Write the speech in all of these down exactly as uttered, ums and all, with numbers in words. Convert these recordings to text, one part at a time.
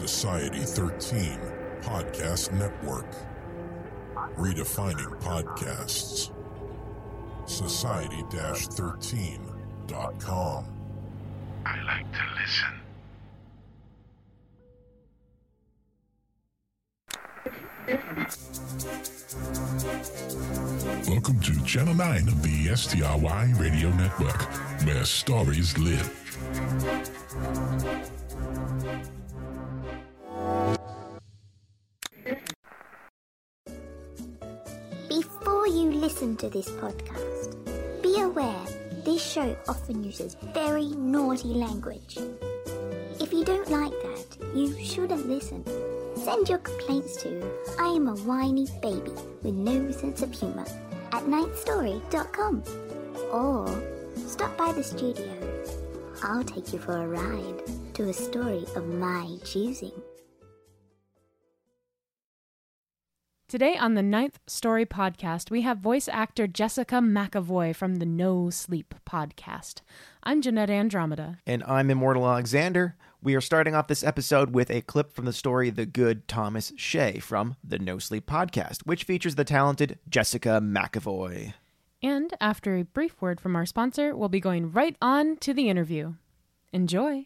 Society thirteen Podcast Network. Redefining podcasts. Society thirteen dot com. I like to listen. Welcome to Channel nine of the S T R Y Radio Network, where stories live. Before you listen to this podcast, be aware this show often uses very naughty language. If you don't like that, you shouldn't listen. Send your complaints to I am a whiny baby with no sense of humor at ninth story dot com, or stop by the studio. I'll take you for a ride to a story of my choosing. Today on the Ninth Story Podcast, we have voice actor Jessica McAvoy from the No Sleep Podcast. I'm Jeanette Andromeda. And I'm Immortal Alexander. We are starting off this episode with a clip from the story The Good Thomas Shea from the No Sleep Podcast, which features the talented Jessica McAvoy. And after a brief word from our sponsor, we'll be going right on to the interview. Enjoy.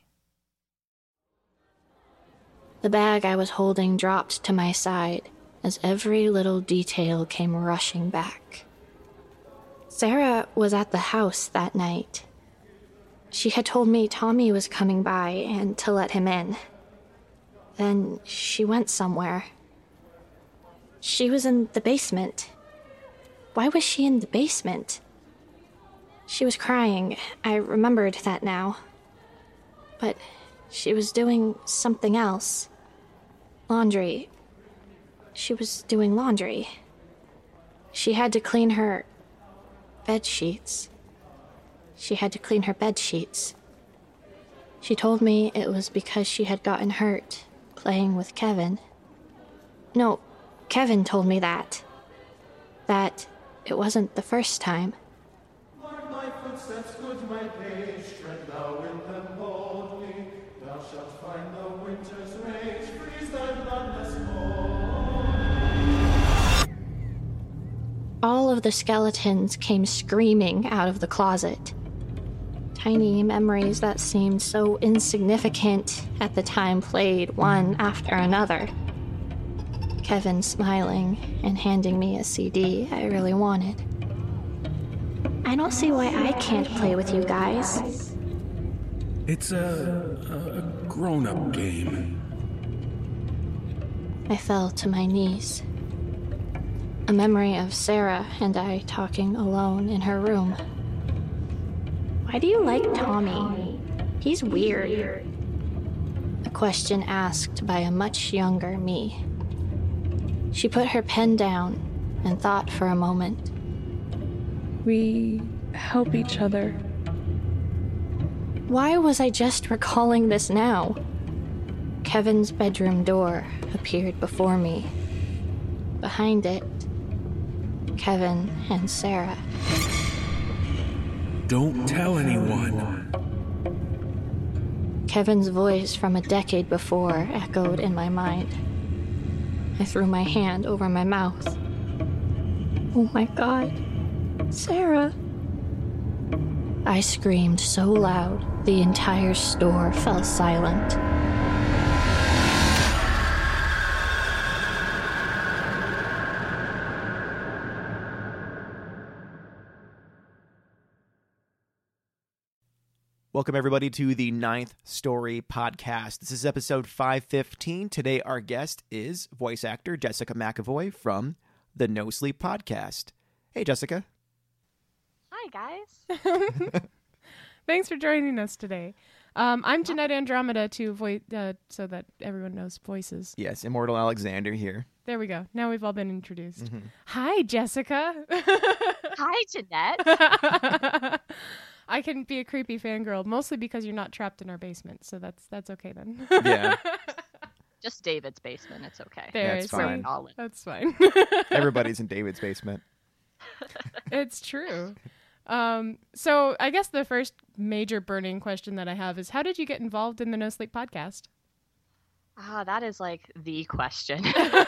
The bag I was holding dropped to my side as every little detail came rushing back. Sarah was at the house that night. She had told me Tommy was coming by and to let him in. Then she went somewhere. She was in the basement. Why was she in the basement? She was crying. I remembered that now. But she was doing something else. Laundry. She was doing laundry. She had to clean her bed sheets. She had to clean her bed sheets. She told me it was because she had gotten hurt playing with Kevin. No, Kevin told me that. That it wasn't the first time. Mark my footsteps, good my page, tread thou in them boldly. Thou shalt find the winter's rage, freeze thy bloodless bones. All of the skeletons came screaming out of the closet. Tiny memories that seemed so insignificant at the time played one after another. Kevin smiling and handing me a C D I really wanted. I don't see why I can't play with you guys. It's a, a grown-up game. I fell to my knees. A memory of Sarah and I talking alone in her room. Why do you like Tommy? He's weird. A question asked by a much younger me. She put her pen down and thought for a moment. We help each other. Why was I just recalling this now? Kevin's bedroom door appeared before me. Behind it, Kevin and Sarah. Don't tell anyone. Kevin's voice from a decade before echoed in my mind. I threw my hand over my mouth. Oh my God, Sarah. I screamed so loud, the entire store fell silent. Welcome, everybody, to the Ninth Story Podcast. This is episode five fifteen. Today, our guest is voice actor Jessica McAvoy from the No Sleep Podcast. Hey, Jessica. Hi, guys. Thanks for joining us today. Um, I'm Jeanette Andromeda, to vo- uh, so that everyone knows voices. Yes, Immortal Alexander here. There we go. Now we've all been introduced. Mm-hmm. Hi, Jessica. Hi, Jeanette. I can be a creepy fangirl, mostly because you're not trapped in our basement, so that's that's okay then. Yeah. Just David's basement. It's okay. There, That's see? fine. That's fine. Everybody's in David's basement. It's true. Um, so I guess the first major burning question that I have is, how did you get involved in the No Sleep Podcast? Ah, that is like the question.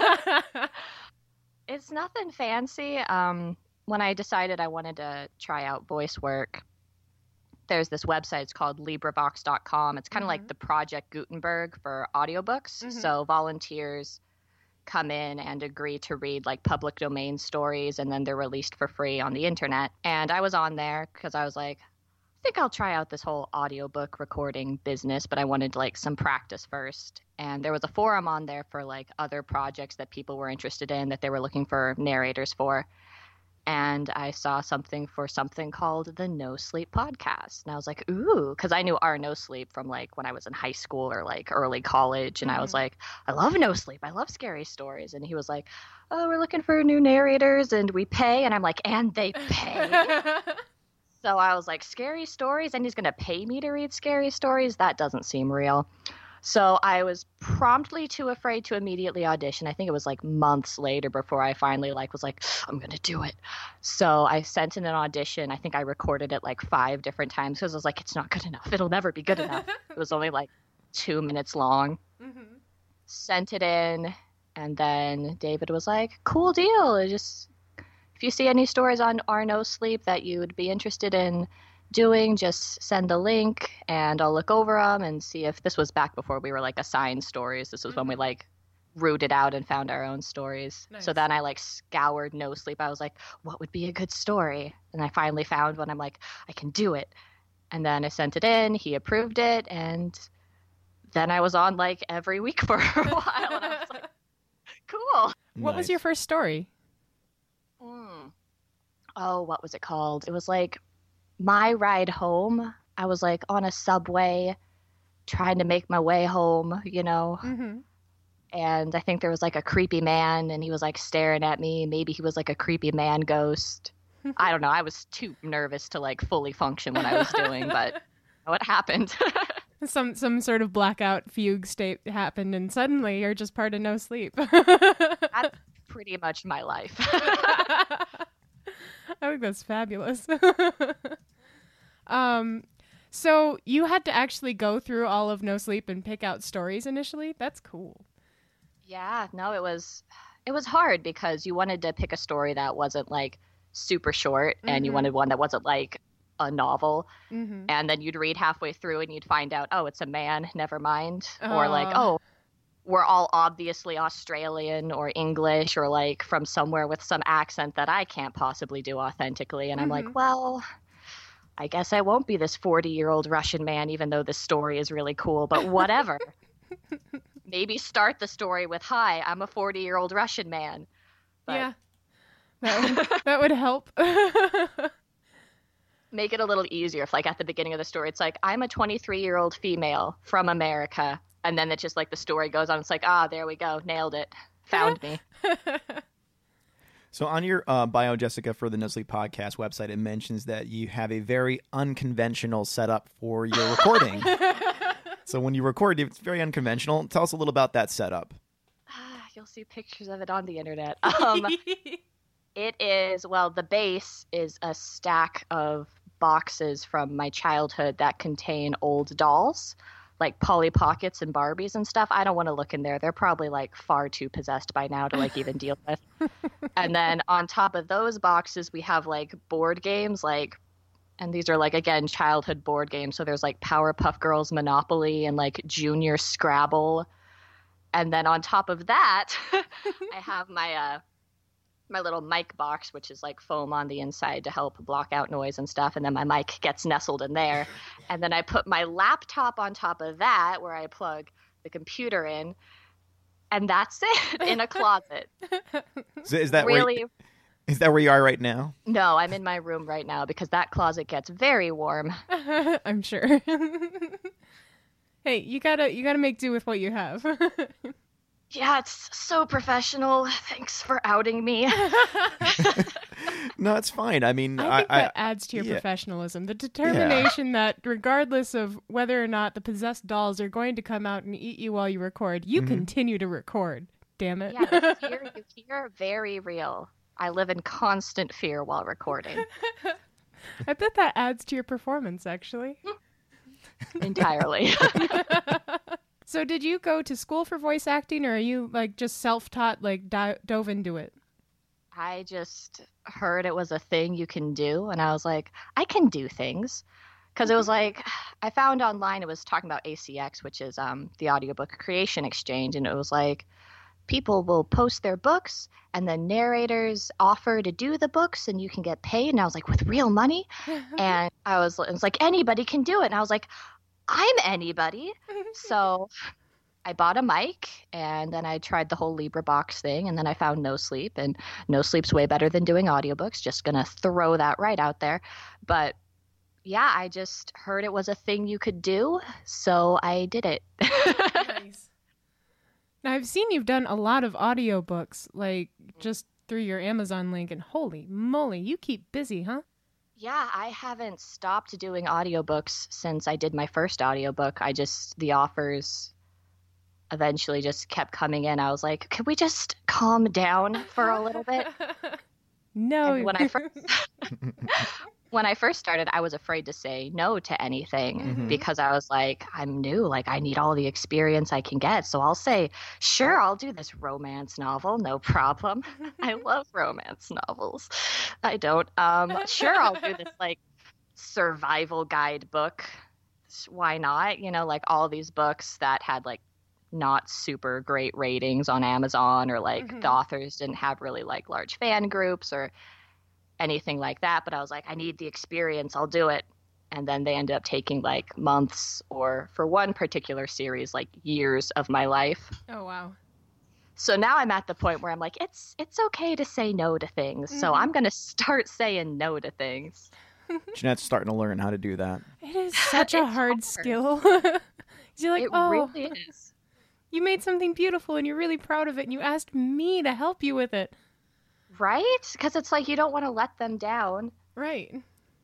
It's nothing fancy. Um, when I decided I wanted to try out voice work, there's this website. It's called LibriVox dot com. It's kind of Mhm. like the Project Gutenberg for audiobooks. Mhm. So volunteers come in and agree to read like public domain stories, and then they're released for free on the internet. And I was on there because I was like, I think I'll try out this whole audiobook recording business, but I wanted like some practice first. And there was a forum on there for like other projects that people were interested in that they were looking for narrators for. And I saw something for something called the No Sleep Podcast. And I was like, ooh, because I knew our No Sleep from like when I was in high school or like early college. And I was Mhm. like, I love No Sleep. I love scary stories. And he was like, oh, we're looking for new narrators and we pay. And I'm like, and they pay? So I was like, scary stories? And he's going to pay me to read scary stories? That doesn't seem real. So I was promptly too afraid to immediately audition. I think it was like months later before I finally like was like, I'm going to do it. So I sent in an audition. I think I recorded it like five different times because I was like, it's not good enough. It'll never be good enough. It was only like two minutes long. Mhm. Sent it in. And then David was like, cool deal. It just... If you see any stories on our No Sleep that you would be interested in doing, just send a link and I'll look over them and see if this was back before we were like assigned stories. This was when we like rooted out and found our own stories. Nice. So then I like scoured No Sleep. I was like, what would be a good story? And I finally found one. I'm like, I can do it. And then I sent it in. He approved it. And then I was on like every week for a while. And I was like, cool. What was Nice. your first story? Mm. Oh, what was it called? It was like my ride home. I was like on a subway trying to make my way home, you know, Mm-hmm. and I think there was like a creepy man and he was like staring at me. Maybe he was like a creepy man ghost. I don't know. I was too nervous to like fully function what I was doing, but what happened? Some some sort of blackout fugue state happened, and suddenly you're just part of No Sleep. That's pretty much my life. I think that's fabulous. um, so you had to actually go through all of No Sleep and pick out stories initially? That's cool. Yeah, no, it was it was hard because you wanted to pick a story that wasn't like super short, and you Mhm. wanted one that wasn't like a novel. Mm-hmm. And then you'd read halfway through and you'd find out, oh, it's a man, never mind. Or like, Oh. oh, we're all obviously Australian or English or like from somewhere with some accent that I can't possibly do authentically. And I'm Mhm. like, well, I guess I won't be this forty-year-old Russian man, even though this story is really cool, but whatever. Maybe start the story with, hi, I'm a forty-year-old Russian man. But Yeah. That would, that would help. make it a little easier if like at the beginning of the story it's like, I'm a twenty-three-year-old female from America, and then it's just like the story goes on. It's like, ah, there we go, nailed it, found me. So on your uh, bio, Jessica, for the No Sleep Podcast website, it mentions that you have a very unconventional setup for your recording. So when you record, it's very unconventional. Tell us a little about that setup. Ah, you'll see pictures of it on the internet. Um, it is, well, the base is a stack of boxes from my childhood that contain old dolls, like Polly Pockets and Barbies and stuff. I don't want to look in there. They're probably like far too possessed by now to like even deal with. And then on top of those boxes, we have like board games, like, and these are like, again, childhood board games. So there's like Powerpuff Girls Monopoly and like Junior Scrabble. And then on top of that, I have my uh, my little mic box, which is like foam on the inside to help block out noise and stuff. And then my mic gets nestled in there. And then I put my laptop on top of that, where I plug the computer in. And that's it, in a closet. So is that where Really? you, is that where you are right now? No, I'm in my room right now because that closet gets very warm. I'm sure. Hey, you gotta you gotta make do with what you have. Yeah, it's so professional. Thanks for outing me. No, it's fine. I mean, I think I, that adds to your yeah. professionalism. The determination that regardless of whether or not the possessed dolls are going to come out and eat you while you record, you Mhm. continue to record. Damn it. Yeah, the fear you hear, very real. I live in constant fear while recording. I bet that adds to your performance, actually. Entirely. So did you go to school for voice acting, or are you like just self-taught, like di- dove into it? I just heard it was a thing you can do, and I was like, I can do things. Because it was like, I found online, it was talking about A C X, which is um, the Audiobook Creation Exchange, and it was like, people will post their books, and the narrators offer to do the books, and you can get paid. And I was like, with real money? And I was, it was like, anybody can do it. And I was like, I'm anybody. So I bought a mic, and then I tried the whole LibriVox thing, and then I found No Sleep, and No Sleep's way better than doing audiobooks. Just gonna throw that right out there. But yeah, I just heard it was a thing you could do, so I did it. Nice. Now, I've seen you've done a lot of audiobooks, like just through your Amazon link, and holy moly, you keep busy, huh? Yeah, I haven't stopped doing audiobooks since I did my first audiobook. I just, the offers eventually just kept coming in. I was like, could we just calm down for a little bit? No. And when I first when I first started, I was afraid to say no to anything Mhm. because I was like, I'm new, like I need all the experience I can get. So I'll say, sure, I'll do this romance novel, no problem. I love romance novels. I don't. Um, sure, I'll do this like survival guide book. Why not? You know, like all these books that had like not super great ratings on Amazon, or like Mhm. the authors didn't have really like large fan groups or anything like that. But I was like, I need the experience, I'll do it. And then they ended up taking like months, or for one particular series, like years of my life. Oh, wow. So now I'm at the point where I'm like, it's it's okay to say no to things. So Mhm. I'm going to start saying no to things. Jeanette's starting to learn how to do that. It is such a It's hard, hard. skill. You're like, It oh, really is. you made something beautiful and you're really proud of it, and you asked me to help you with it. Right? Because it's like you don't want to let them down. Right.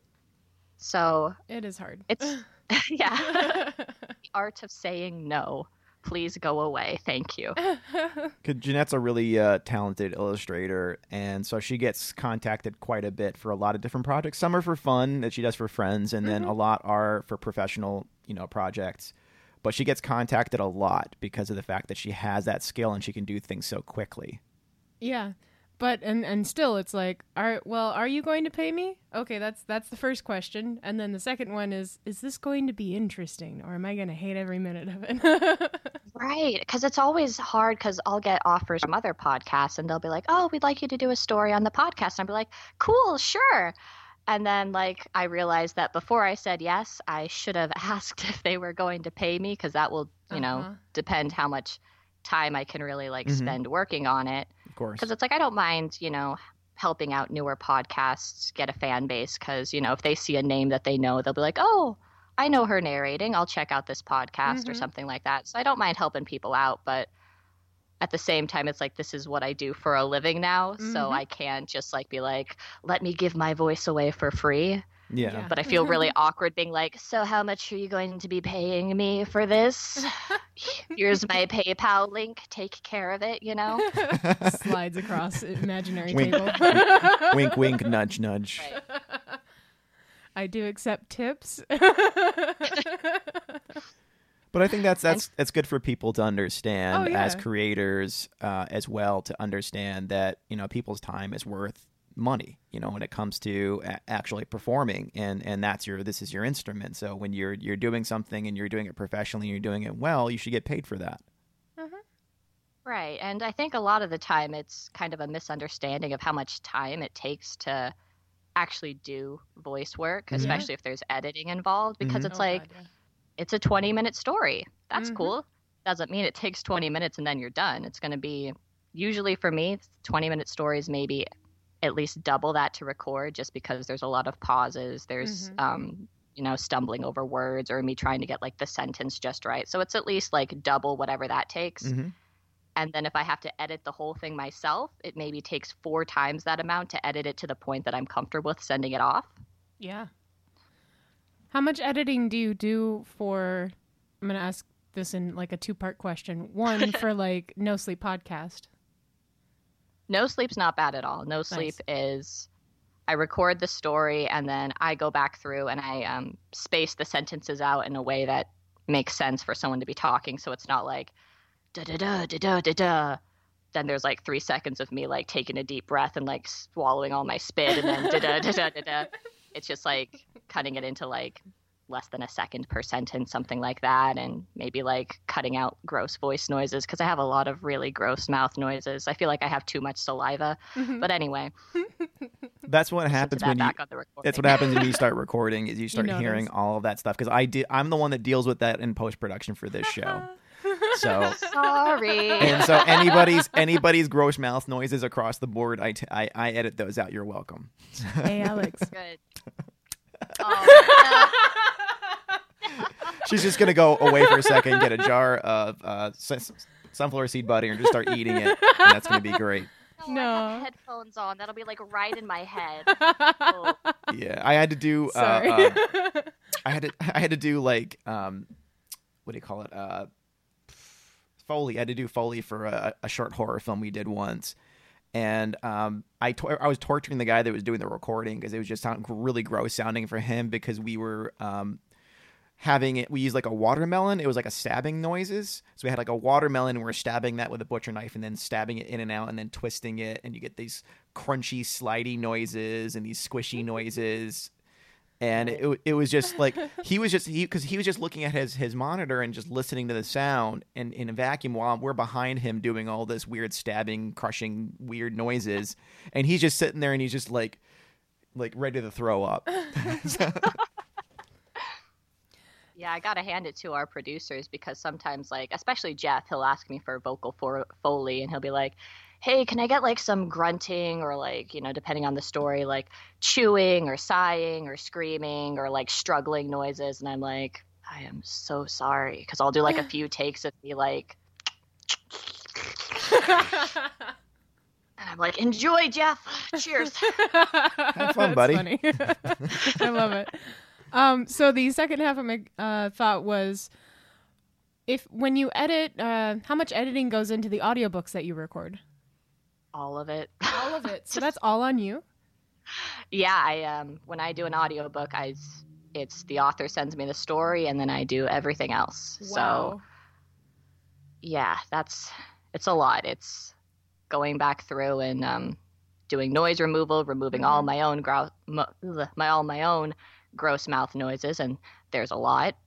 So It is hard. it's, yeah, the art of saying no. Please go away. Thank you. Because Jeanette's a really uh, talented illustrator, and so she gets contacted quite a bit for a lot of different projects. Some are for fun that she does for friends, and then Mhm. a lot are for professional, you know, projects. But she gets contacted a lot because of the fact that she has that skill and she can do things so quickly. Yeah. But and and still it's like, are well, are you going to pay me? Okay, that's that's the first question. And then the second one is is this going to be interesting, or am I going to hate every minute of it? Right. Because it's always hard, because I'll get offers from other podcasts and they'll be like, oh, we'd like you to do a story on the podcast. And I'll be like, cool, sure. And then like I realized that before I said yes, I should have asked if they were going to pay me, because that will, you Uh-huh. know, depend how much time I can really like Mhm. spend working on it. Of course. Because it's like I don't mind, you know, helping out newer podcasts get a fan base, because, you know, if they see a name that they know, they'll be like, oh, I know her narrating, I'll check out this podcast or Mhm. something like that. So I don't mind helping people out, but at the same time, it's like this is what I do for a living now. So Mhm. I can't just like be like, let me give my voice away for free. Yeah. Yeah. But I feel really awkward being like, so how much are you going to be paying me for this? Here's my PayPal link. Take care of it, you know? Slides across imaginary Wink. table. Wink, wink, nudge, nudge. Right. I do accept tips. But I think that's that's that's good for people to understand Oh, yeah. as creators uh, as well, to understand that, you know, people's time is worth money, you know, when it comes to a- actually performing, and and that's your this is your instrument. So when you're you're doing something and you're doing it professionally and you're doing it well, you should get paid for that. Right. And I think a lot of the time it's kind of a misunderstanding of how much time it takes to actually do voice work, Mhm. especially if there's editing involved, because Mhm. it's like, it's a twenty minute story. That's Mhm. cool. Doesn't mean it takes twenty minutes and then you're done. It's going to be, usually for me, twenty minute stories, maybe at least double that to record, just because there's a lot of pauses. There's, Mhm. um, you know, stumbling over words, or me trying to get like the sentence just right. So it's at least like double whatever that takes. Mm-hmm. And then if I have to edit the whole thing myself, it maybe takes four times that amount to edit it to the point that I'm comfortable with sending it off. Yeah. How much editing do you do for, I'm going to ask this in like a two-part question. One, for like No Sleep podcast. No Sleep's not bad at all. No Sleep is, I record the story and then I go back through and I um, space the sentences out in a way that makes sense for someone to be talking. So it's not like da da da da da da da. Then there's like three seconds of me like taking a deep breath and like swallowing all my spit, and then da da da da da da. It's just like cutting it into like less than a second per sentence, something like that, and maybe like cutting out gross voice noises because I have a lot of really gross mouth noises. I feel like I have too much saliva. Mm-hmm. But anyway, that's what happens that when you. That's what happens when you start recording. Is you start you hearing all of that stuff because I do. I'm the one that deals with that in post production for this show. So sorry. And so anybody's anybody's gross mouth noises across the board, I, t- I, I edit those out. You're welcome. Hey, Alex. Good. Oh, she's just gonna go away for a second, get a jar of uh, sun- sunflower seed butter, and just start eating it. And that's gonna be great. No, No. I have headphones on. That'll be like right in my head. Oh. Yeah, I had to do. Uh, Sorry. uh, I had to. I had to do like um, what do you call it? Uh, Foley. I had to do Foley for a, a short horror film we did once. And um, I, to- I was torturing the guy that was doing the recording because it was just sound really gross sounding for him because we were um, having it. We used like a watermelon. It was like a stabbing noises. So we had like a watermelon and we were stabbing that with a butcher knife and then stabbing it in and out and then twisting it. And you get these crunchy, slidey noises and these squishy noises. And it it was just like he was just he because he was just looking at his, his monitor and just listening to the sound and in a vacuum while we're behind him doing all this weird stabbing, crushing, weird noises, and he's just sitting there and he's just like like ready to throw up. So, yeah, I gotta hand it to our producers because sometimes, like, especially Jeff, he'll ask me for vocal for Foley, and he'll be like, hey, can I get like some grunting or like, you know, depending on the story, like chewing or sighing or screaming or like struggling noises. And I'm like, I am so sorry. Because I'll do like a few takes of me like, and I'm like, enjoy, Jeff. Cheers. have fun, buddy. Funny. I love it. Um, so the second half of my uh, thought was, if when you edit, uh, how much editing goes into the audiobooks that you record? All of it. All of it. So that's all on you? Yeah, I um when I do an audiobook, I it's the author sends me the story and then I do everything else. Wow. So yeah, that's it's a lot. It's going back through and um doing noise removal, removing mm-hmm. all my own gro- m- my all my own gross mouth noises, and there's a lot.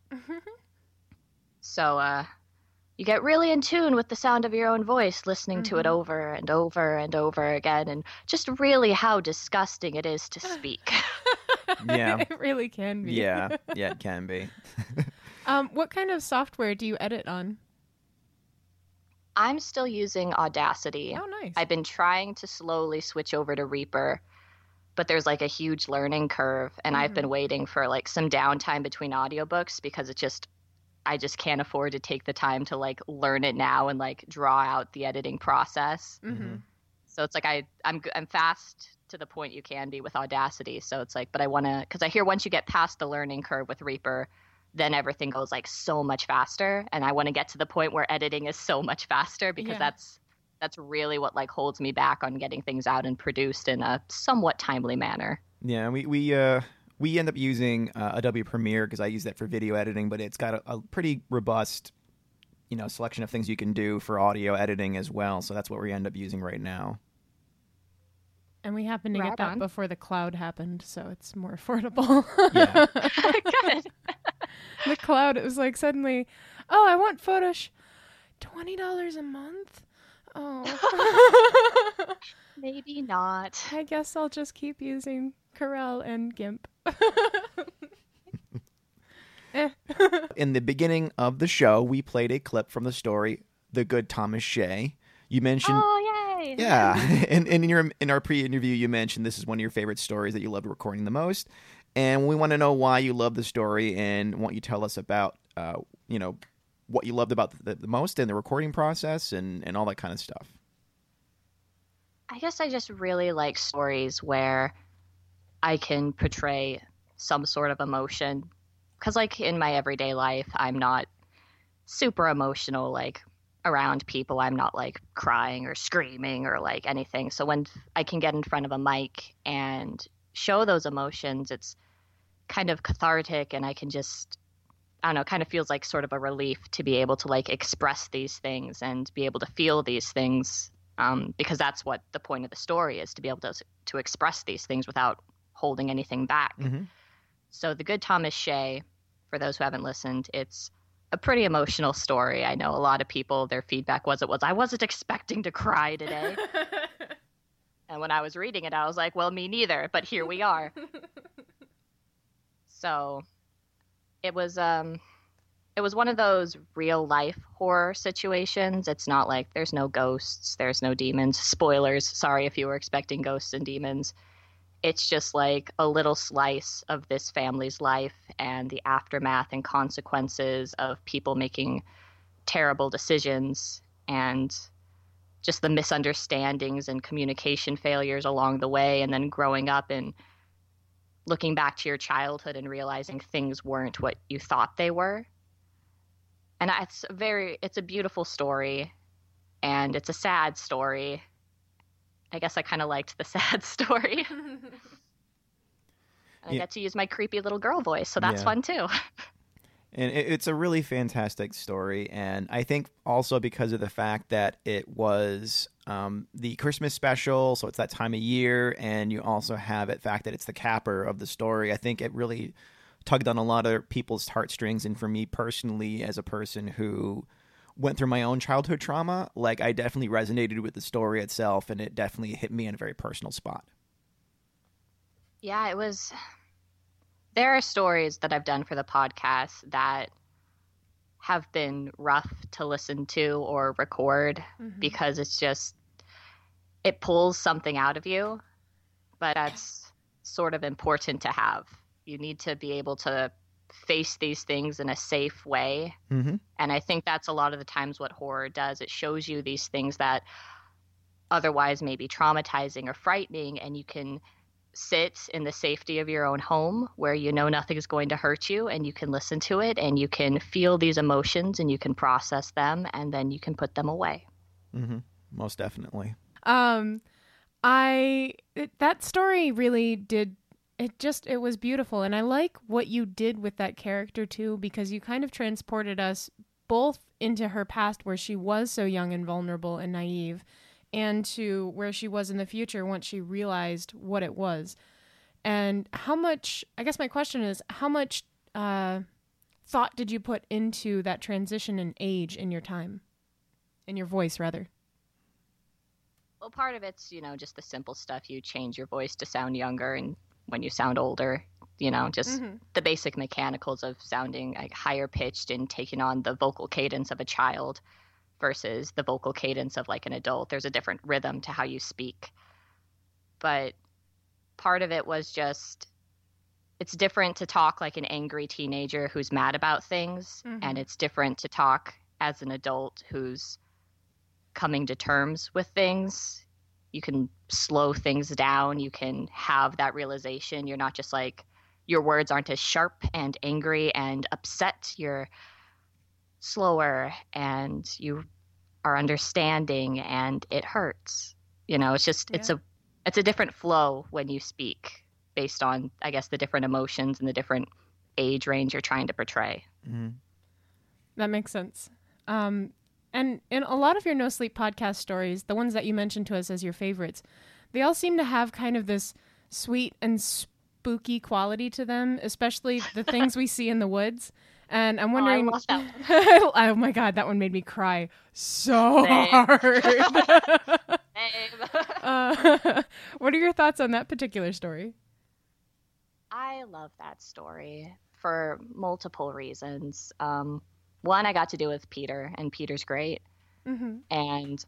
So uh you get really in tune with the sound of your own voice, listening mm-hmm. to it over and over and over again, and just really how disgusting it is to speak. Yeah. It really can be. Yeah, yeah, it can be. um, what kind of software do you edit on? I'm still using Audacity. Oh, nice. I've been trying to slowly switch over to Reaper, but there's like a huge learning curve, and mm-hmm. I've been waiting for like some downtime between audiobooks because it just I just can't afford to take the time to like learn it now and like draw out the editing process. Mm-hmm. So it's like I I'm I'm fast to the point you can be with Audacity. So it's like, but I want to because I hear once you get past the learning curve with Reaper, then everything goes like so much faster. And I want to get to the point where editing is so much faster because yeah. that's that's really what like holds me back on getting things out and produced in a somewhat timely manner. Yeah, we we uh. We end up using uh, Adobe Premiere because I use that for video editing, but it's got a, a pretty robust, you know, selection of things you can do for audio editing as well. So that's what we end up using right now. And we happened to right get that on. before the cloud happened, so it's more affordable. Yeah. Good. The cloud, it was like suddenly, oh, I want Photosh, twenty dollars a month? Oh. Maybe not. I guess I'll just keep using Corel and GIMP. eh. In the beginning of the show, we played a clip from the story "The Good Thomas Shay." You mentioned, oh yay, yeah, and, and in your in our pre-interview, you mentioned this is one of your favorite stories that you loved recording the most, and we want to know why you love the story and want you to tell us about, uh, you know, what you loved about the, the most in the recording process and and all that kind of stuff. I guess I just really like stories where I can portray some sort of emotion. Because, like, in my everyday life, I'm not super emotional, like, around people. I'm not, like, crying or screaming or, like, anything. So when I can get in front of a mic and show those emotions, it's kind of cathartic, and I can just I don't know, kind of feels like sort of a relief to be able to like express these things and be able to feel these things, um, because that's what the point of the story is, to be able to to express these things without holding anything back. Mm-hmm. So The Good Thomas Shay, for those who haven't listened, it's a pretty emotional story. I know a lot of people, their feedback was it was, I wasn't expecting to cry today. And when I was reading it, I was like, well, me neither, but here we are. So it was um it was one of those real life horror situations. It's not like there's no ghosts, there's no demons. Spoilers, sorry if you were expecting ghosts and demons. It's just like a little slice of this family's life and the aftermath and consequences of people making terrible decisions, and just the misunderstandings and communication failures along the way, and then growing up and looking back to your childhood and realizing things weren't what you thought they were. And it's a very, it's a beautiful story, and it's a sad story. I guess I kind of liked the sad story. I Yeah. get to use my creepy little girl voice, so that's Yeah. fun too. And it- it's a really fantastic story. And I think also because of the fact that it was um, the Christmas special, so it's that time of year, and you also have the fact that it's the capper of the story, I think it really tugged on a lot of people's heartstrings. And for me personally, as a person who went through my own childhood trauma, like I definitely resonated with the story itself, and it definitely hit me in a very personal spot. Yeah, it was. There are stories that I've done for the podcast that have been rough to listen to or record Mhm. because it's just, it pulls something out of you, but that's sort of important to have. You need to be able to face these things in a safe way. Mm-hmm. And I think that's a lot of the times what horror does. It shows you these things that otherwise may be traumatizing or frightening, and you can sit in the safety of your own home where you know nothing is going to hurt you, and you can listen to it, and you can feel these emotions, and you can process them, and then you can put them away. Mm-hmm. Most definitely. Um, I it, that story really did. It just it was beautiful, and I like what you did with that character too, because you kind of transported us both into her past where she was so young and vulnerable and naive, and to where she was in the future once she realized what it was. And how much, I guess my question is, how much uh, thought did you put into that transition in age in your time? In your voice, rather? Well, part of it's, you know, just the simple stuff. You change your voice to sound younger, and when you sound older, you know, just Mhm. the basic mechanicals of sounding like higher pitched and taking on the vocal cadence of a child versus the vocal cadence of like an adult. There's a different rhythm to how you speak. But part of it was just, it's different to talk like an angry teenager who's mad about things, Mhm. and it's different to talk as an adult who's coming to terms with things. You can slow things down. You can have that realization. You're not just like, your words aren't as sharp and angry and upset. You're slower, and you are understanding, and it hurts. You know, it's just, it's Yeah. a, it's a different flow when you speak based on, I guess, the different emotions and the different age range you're trying to portray. Mm-hmm. That makes sense. Um, and in a lot of your No Sleep podcast stories, the ones that you mentioned to us as your favorites, they all seem to have kind of this sweet and spooky quality to them, especially the things we see in the woods. And I'm wondering, Oh, I love that one. oh my God, that one made me cry so Same. hard. Babe. uh, what are your thoughts on that particular story? I love that story for multiple reasons. Um, one, I got to do with Peter, and Peter's great. Mm-hmm. And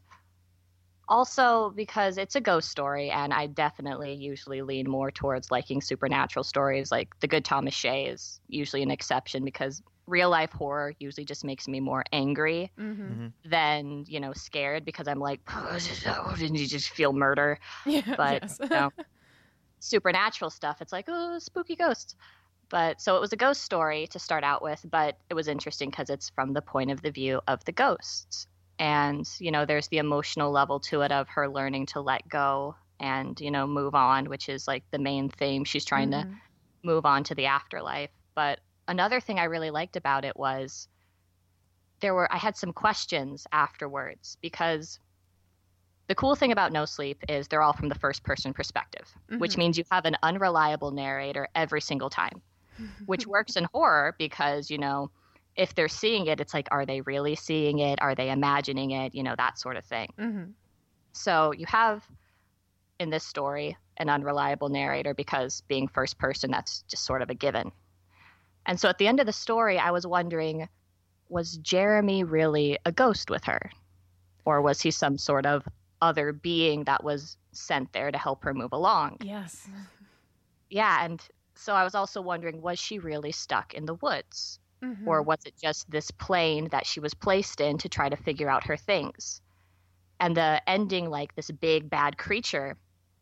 also because it's a ghost story, and I definitely usually lean more towards liking supernatural stories. Like The Good Thomas Shay is usually an exception, because real life horror usually just makes me more angry Mm-hmm. Mm-hmm. than, you know, scared, because I'm like, oh, didn't you just feel murder? Yeah, But yes. you know, supernatural stuff, it's like, oh, spooky ghosts. But so it was a ghost story to start out with, but it was interesting because it's from the point of the view of the ghosts. And, you know, there's the emotional level to it of her learning to let go and, you know, move on, which is like the main theme. She's trying Mhm. to move on to the afterlife. But another thing I really liked about it was there were I had some questions afterwards, because the cool thing about No Sleep is they're all from the first person perspective, mm-hmm. which means you have an unreliable narrator every single time, which works in horror because, you know, if they're seeing it, it's like, are they really seeing it? Are they imagining it? You know, that sort of thing. Mm-hmm. So you have in this story an unreliable narrator because being first person, that's just sort of a given. And so at the end of the story, I was wondering, was Jeremy really a ghost with her? Or was he some sort of other being that was sent there to help her move along? Yes. Yeah, and so I was also wondering, was she really stuck in the woods? Mm-hmm. Or was it just this plane that she was placed in to try to figure out her things? And the ending, like this big bad creature,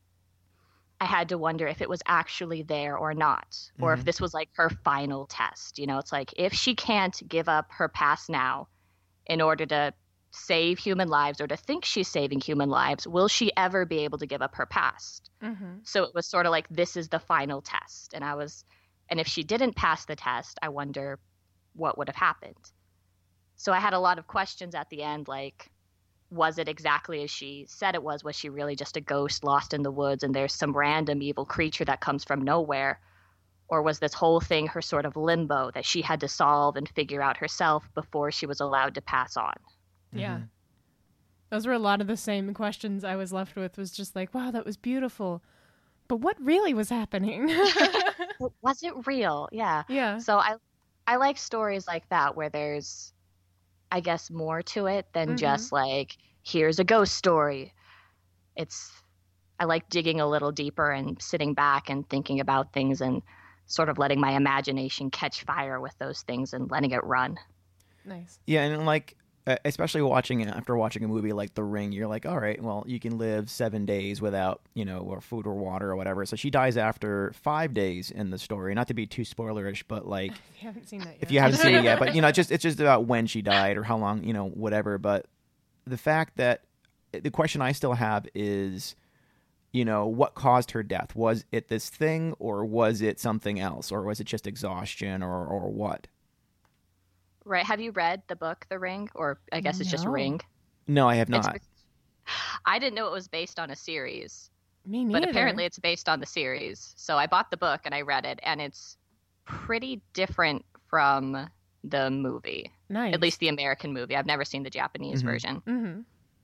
I had to wonder if it was actually there or not, mm-hmm. or if this was like her final test. You know, it's like, if she can't give up her past now in order to save human lives or to think she's saving human lives, will she ever be able to give up her past? Mm-hmm. So it was sort of like, this is the final test. And I was, and if she didn't pass the test, I wonder what would have happened. So I had a lot of questions at the end, like, was it exactly as she said it was? Was she really just a ghost lost in the woods and there's some random evil creature that comes from nowhere? Or was this whole thing her sort of limbo that she had to solve and figure out herself before she was allowed to pass on? Yeah. Mm-hmm. Those were a lot of the same questions I was left with, was just like, wow, that was beautiful. But what really was happening? Was it real? Yeah. Yeah. So I I like stories like that where there's, I guess, more to it than mm-hmm. just like, here's a ghost story. It's, I like digging a little deeper and sitting back and thinking about things and sort of letting my imagination catch fire with those things and letting it run. Nice. Yeah, and like, especially watching it after watching a movie like The Ring, you're like, all right, well, you can live seven days without, you know, or food or water or whatever. So she dies after five days in the story. Not to be too spoilerish, but like, if you haven't seen that yet, if you haven't seen it yet, but you know, it's just it's just about when she died or how long, you know, whatever. But the fact that the question I still have is, you know, what caused her death? Was it this thing, or was it something else, or was it just exhaustion, or or what? Right. Have you read the book, The Ring? Or I guess it's no. just Ring? No, I have not. It's, I didn't know it was based on a series. Me neither. But apparently it's based on the series. So I bought the book and I read it, and it's pretty different from the movie. Nice. At least the American movie. I've never seen the Japanese mm-hmm. version. Mm-hmm.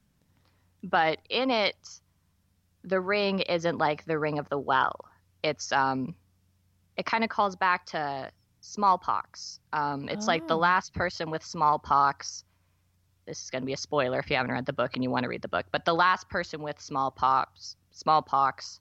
But in it, the ring isn't like the Ring of the Well. It's um, it kind of calls back to smallpox. Um, it's oh. like the last person with smallpox. This is going to be a spoiler if you haven't read the book and you want to read the book. But the last person with smallpox, smallpox,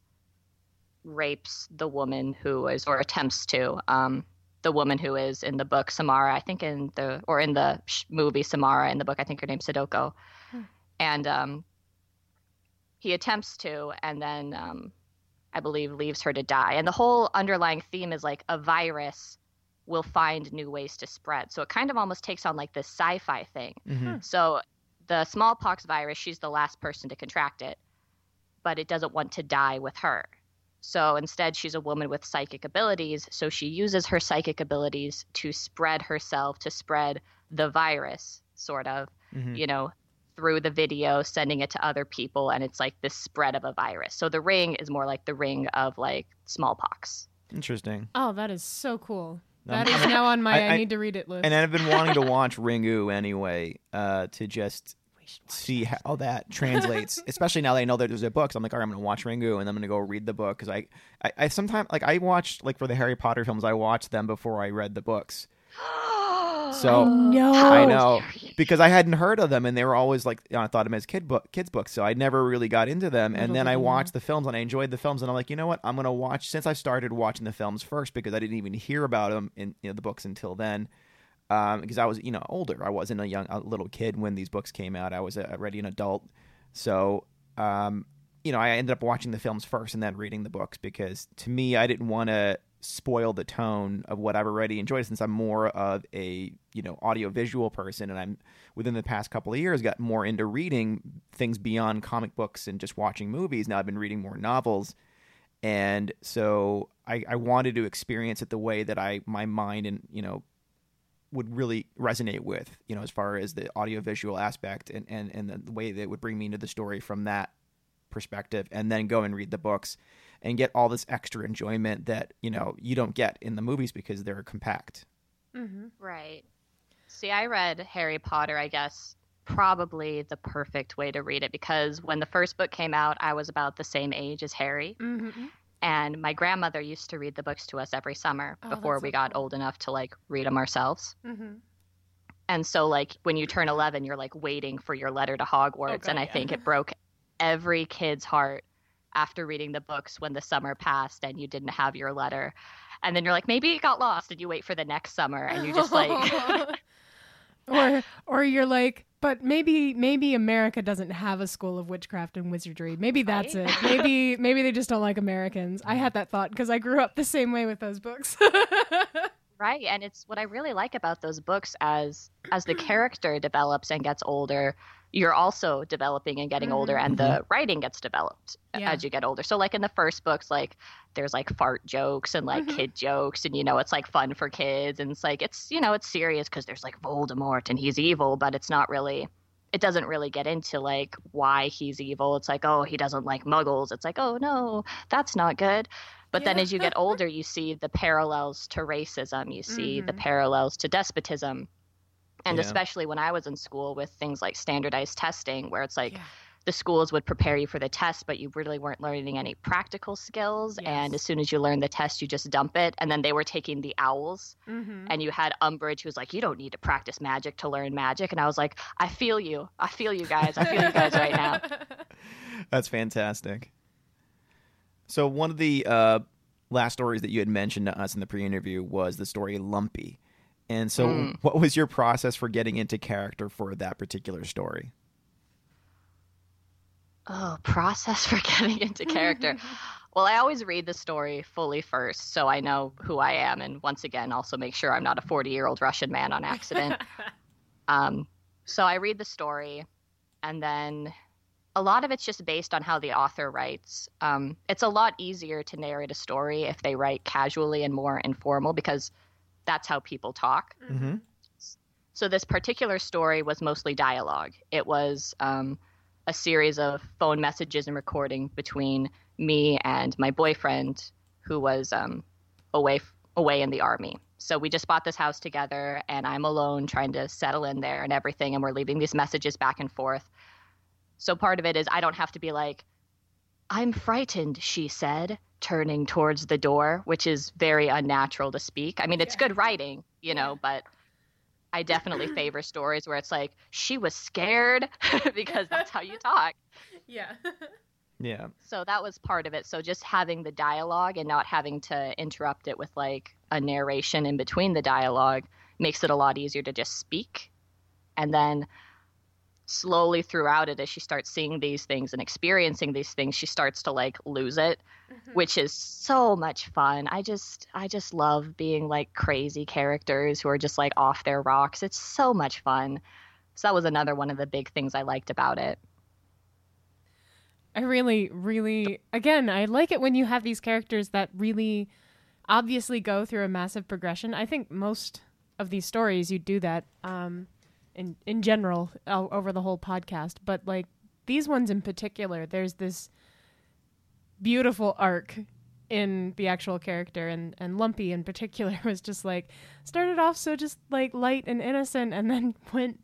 rapes the woman who is, or attempts to, um, the woman who is in the book Samara. I think in the, or in the movie Samara. In the book, I think her name's Sadoko, hmm. and um, he attempts to, and then um, I believe leaves her to die. And the whole underlying theme is like a virus will find new ways to spread. So it kind of almost takes on like this sci-fi thing. Mm-hmm. So the smallpox virus, she's the last person to contract it, but it doesn't want to die with her. So instead, she's a woman with psychic abilities. So she uses her psychic abilities to spread herself, to spread the virus, sort of, mm-hmm. you know, through the video, sending it to other people. And it's like this spread of a virus. So the ring is more like the ring of like smallpox. Interesting. Oh, that is so cool. That is now on my I, I, I need to read it list. And I've been wanting to watch Ringu anyway, uh, to just see how that translates, especially now that I know that there's a book. So I'm like, all right, I'm going to watch Ringu, and then I'm going to go read the book. Because I, I, I sometimes, like, I watched, like, for the Harry Potter films, I watched them before I read the books. So I know. I know. Because I hadn't heard of them, and they were always, like, you know, I thought of them as kid book, kids' books, so I never really got into them. And then I watched the films, and I enjoyed the films, and I'm like, you know what? I'm going to watch, since I started watching the films first, because I didn't even hear about them in, you know, the books until then. Um, because I was, you know, older. I wasn't a young, a little kid when these books came out. I was already an adult. So, um, you know, I ended up watching the films first and then reading the books, because to me, I didn't want to spoil the tone of what I've already enjoyed, since I'm more of a, you know, audio-visual person, and I'm, within the past couple of years, got more into reading things beyond comic books and just watching movies. Now I've been reading more novels. And so I, I wanted to experience it the way that I my mind and you know would really resonate with, you know, as far as the audiovisual aspect and, and, and the way that it would bring me into the story from that perspective, and then go and read the books and get all this extra enjoyment that, you know, you don't get in the movies because they're compact. Mm-hmm. Right. See, I read Harry Potter, I guess, probably the perfect way to read it, because when the first book came out, I was about the same age as Harry. Mm-hmm. And my grandmother used to read the books to us every summer oh, before we so got cool. old enough to, like, read them ourselves. Mm-hmm. And so, like, when you turn eleven, you're, like, waiting for your letter to Hogwarts. Oh, God, and I yeah. think it broke every kid's heart after reading the books when the summer passed and you didn't have your letter. And then you're like, maybe it got lost, and you wait for the next summer, and you're just like... or or you're like, but maybe maybe America doesn't have a school of witchcraft and wizardry. Maybe that's right? it. Maybe maybe they just don't like Americans. I had that thought because I grew up the same way with those books. Right, and it's what I really like about those books as as the character develops and gets older, you're also developing and getting mm-hmm. older, and the writing gets developed yeah. as you get older. So like in the first books, like there's like fart jokes and like mm-hmm. kid jokes, and you know, it's like fun for kids, and it's like it's you know, it's serious because there's like Voldemort and he's evil, but it's not really it doesn't really get into like why he's evil. It's like, oh, he doesn't like muggles. It's like, oh no, that's not good. But yeah. then as you get older, you see the parallels to racism. You see mm-hmm. the parallels to despotism. And yeah. especially when I was in school with things like standardized testing, where it's like yeah. the schools would prepare you for the test, but you really weren't learning any practical skills. Yes. And as soon as you learn the test, you just dump it. And then they were taking the owls. Mm-hmm. And you had Umbridge, who was like, you don't need to practice magic to learn magic. And I was like, I feel you. I feel you guys. I feel you guys right now. That's fantastic. So one of the uh, last stories that you had mentioned to us in the pre-interview was the story Lumpy. And so mm. what was your process for getting into character for that particular story? Oh, process for getting into character. Well, I always read the story fully first, so I know who I am. And once again, also make sure I'm not a forty-year-old Russian man on accident. um, so I read the story, and then a lot of it's just based on how the author writes. Um, it's a lot easier to narrate a story if they write casually and more informal, because that's how people talk. Mm-hmm. So this particular story was mostly dialogue. It was um, a series of phone messages and recording between me and my boyfriend, who was um, away away in the army. So we just bought this house together, and I'm alone trying to settle in there and everything, and we're leaving these messages back and forth. So part of it is I don't have to be like, I'm frightened, she said, turning towards the door, which is very unnatural to speak. I mean, it's yeah. good writing, you know, but I definitely favor stories where it's like, she was scared, because that's how you talk. Yeah. Yeah. So that was part of it. So just having the dialogue and not having to interrupt it with like a narration in between the dialogue makes it a lot easier to just speak. And then slowly throughout it, as she starts seeing these things and experiencing these things, she starts to like lose it, mm-hmm. which is so much fun. I just I just love being like crazy characters who are just like off their rocks. It's so much fun. So that was another one of the big things I liked about it. I really, really, again, I like it when you have these characters that really obviously go through a massive progression. I think most of these stories you do that. Um, in in general uh, over the whole podcast, but like these ones in particular, there's this beautiful arc in the actual character, and and Lumpy in particular was just like started off so just like light and innocent, and then went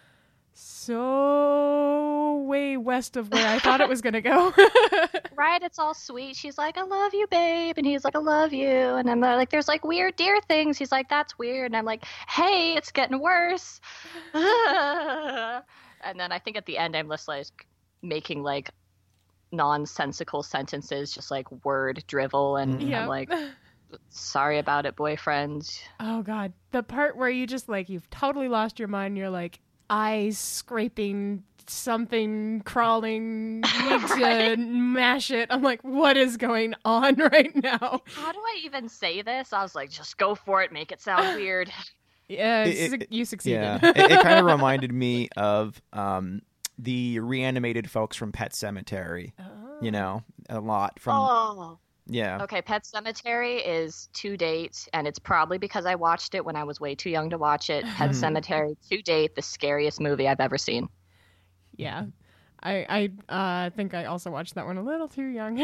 so way west of where I thought it was gonna go. Right, it's all sweet. She's like, I love you, babe. And he's like, I love you. And I'm like, there's like weird deer things. He's like, that's weird. And I'm like, hey, it's getting worse. And then I think at the end I'm just like making like nonsensical sentences, just like word drivel. And yep. I'm like, sorry about it, boyfriend. Oh God. The part where you just like, you've totally lost your mind. You're like, eyes scraping, something crawling, need right? to mash it. I'm like, what is going on right now? How do I even say this? I was like, just go for it, make it sound weird. Yeah, it, it, you succeeded. Yeah. it it kind of reminded me of um, the reanimated folks from Pet Sematary. Oh. You know, a lot from oh. Yeah. Okay, Pet Sematary is to date, and it's probably because I watched it when I was way too young to watch it. Pet Sematary, to date, the scariest movie I've ever seen. Yeah. I I uh, think I also watched that one a little too young.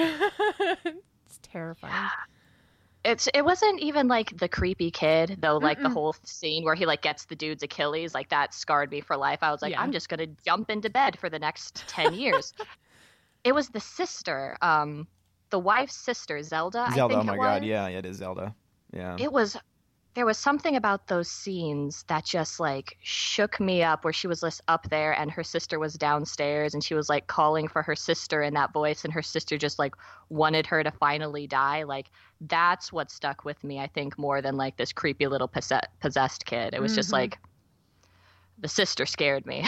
It's terrifying. It's it wasn't even like the creepy kid though. Like Mm-mm. the whole scene where he like gets the dude's Achilles, like that scarred me for life. I was like, Yeah. I'm just gonna jump into bed for the next ten years. It was the sister, um, the wife's sister, Zelda. Zelda, I oh think my it god, was. yeah, yeah, it is Zelda. Yeah. It was. There was something about those scenes that just like shook me up, where she was just up there and her sister was downstairs and she was like calling for her sister in that voice, and her sister just like wanted her to finally die. Like that's what stuck with me, I think, more than like this creepy little possess- possessed kid. It was just Mhm. like the sister scared me.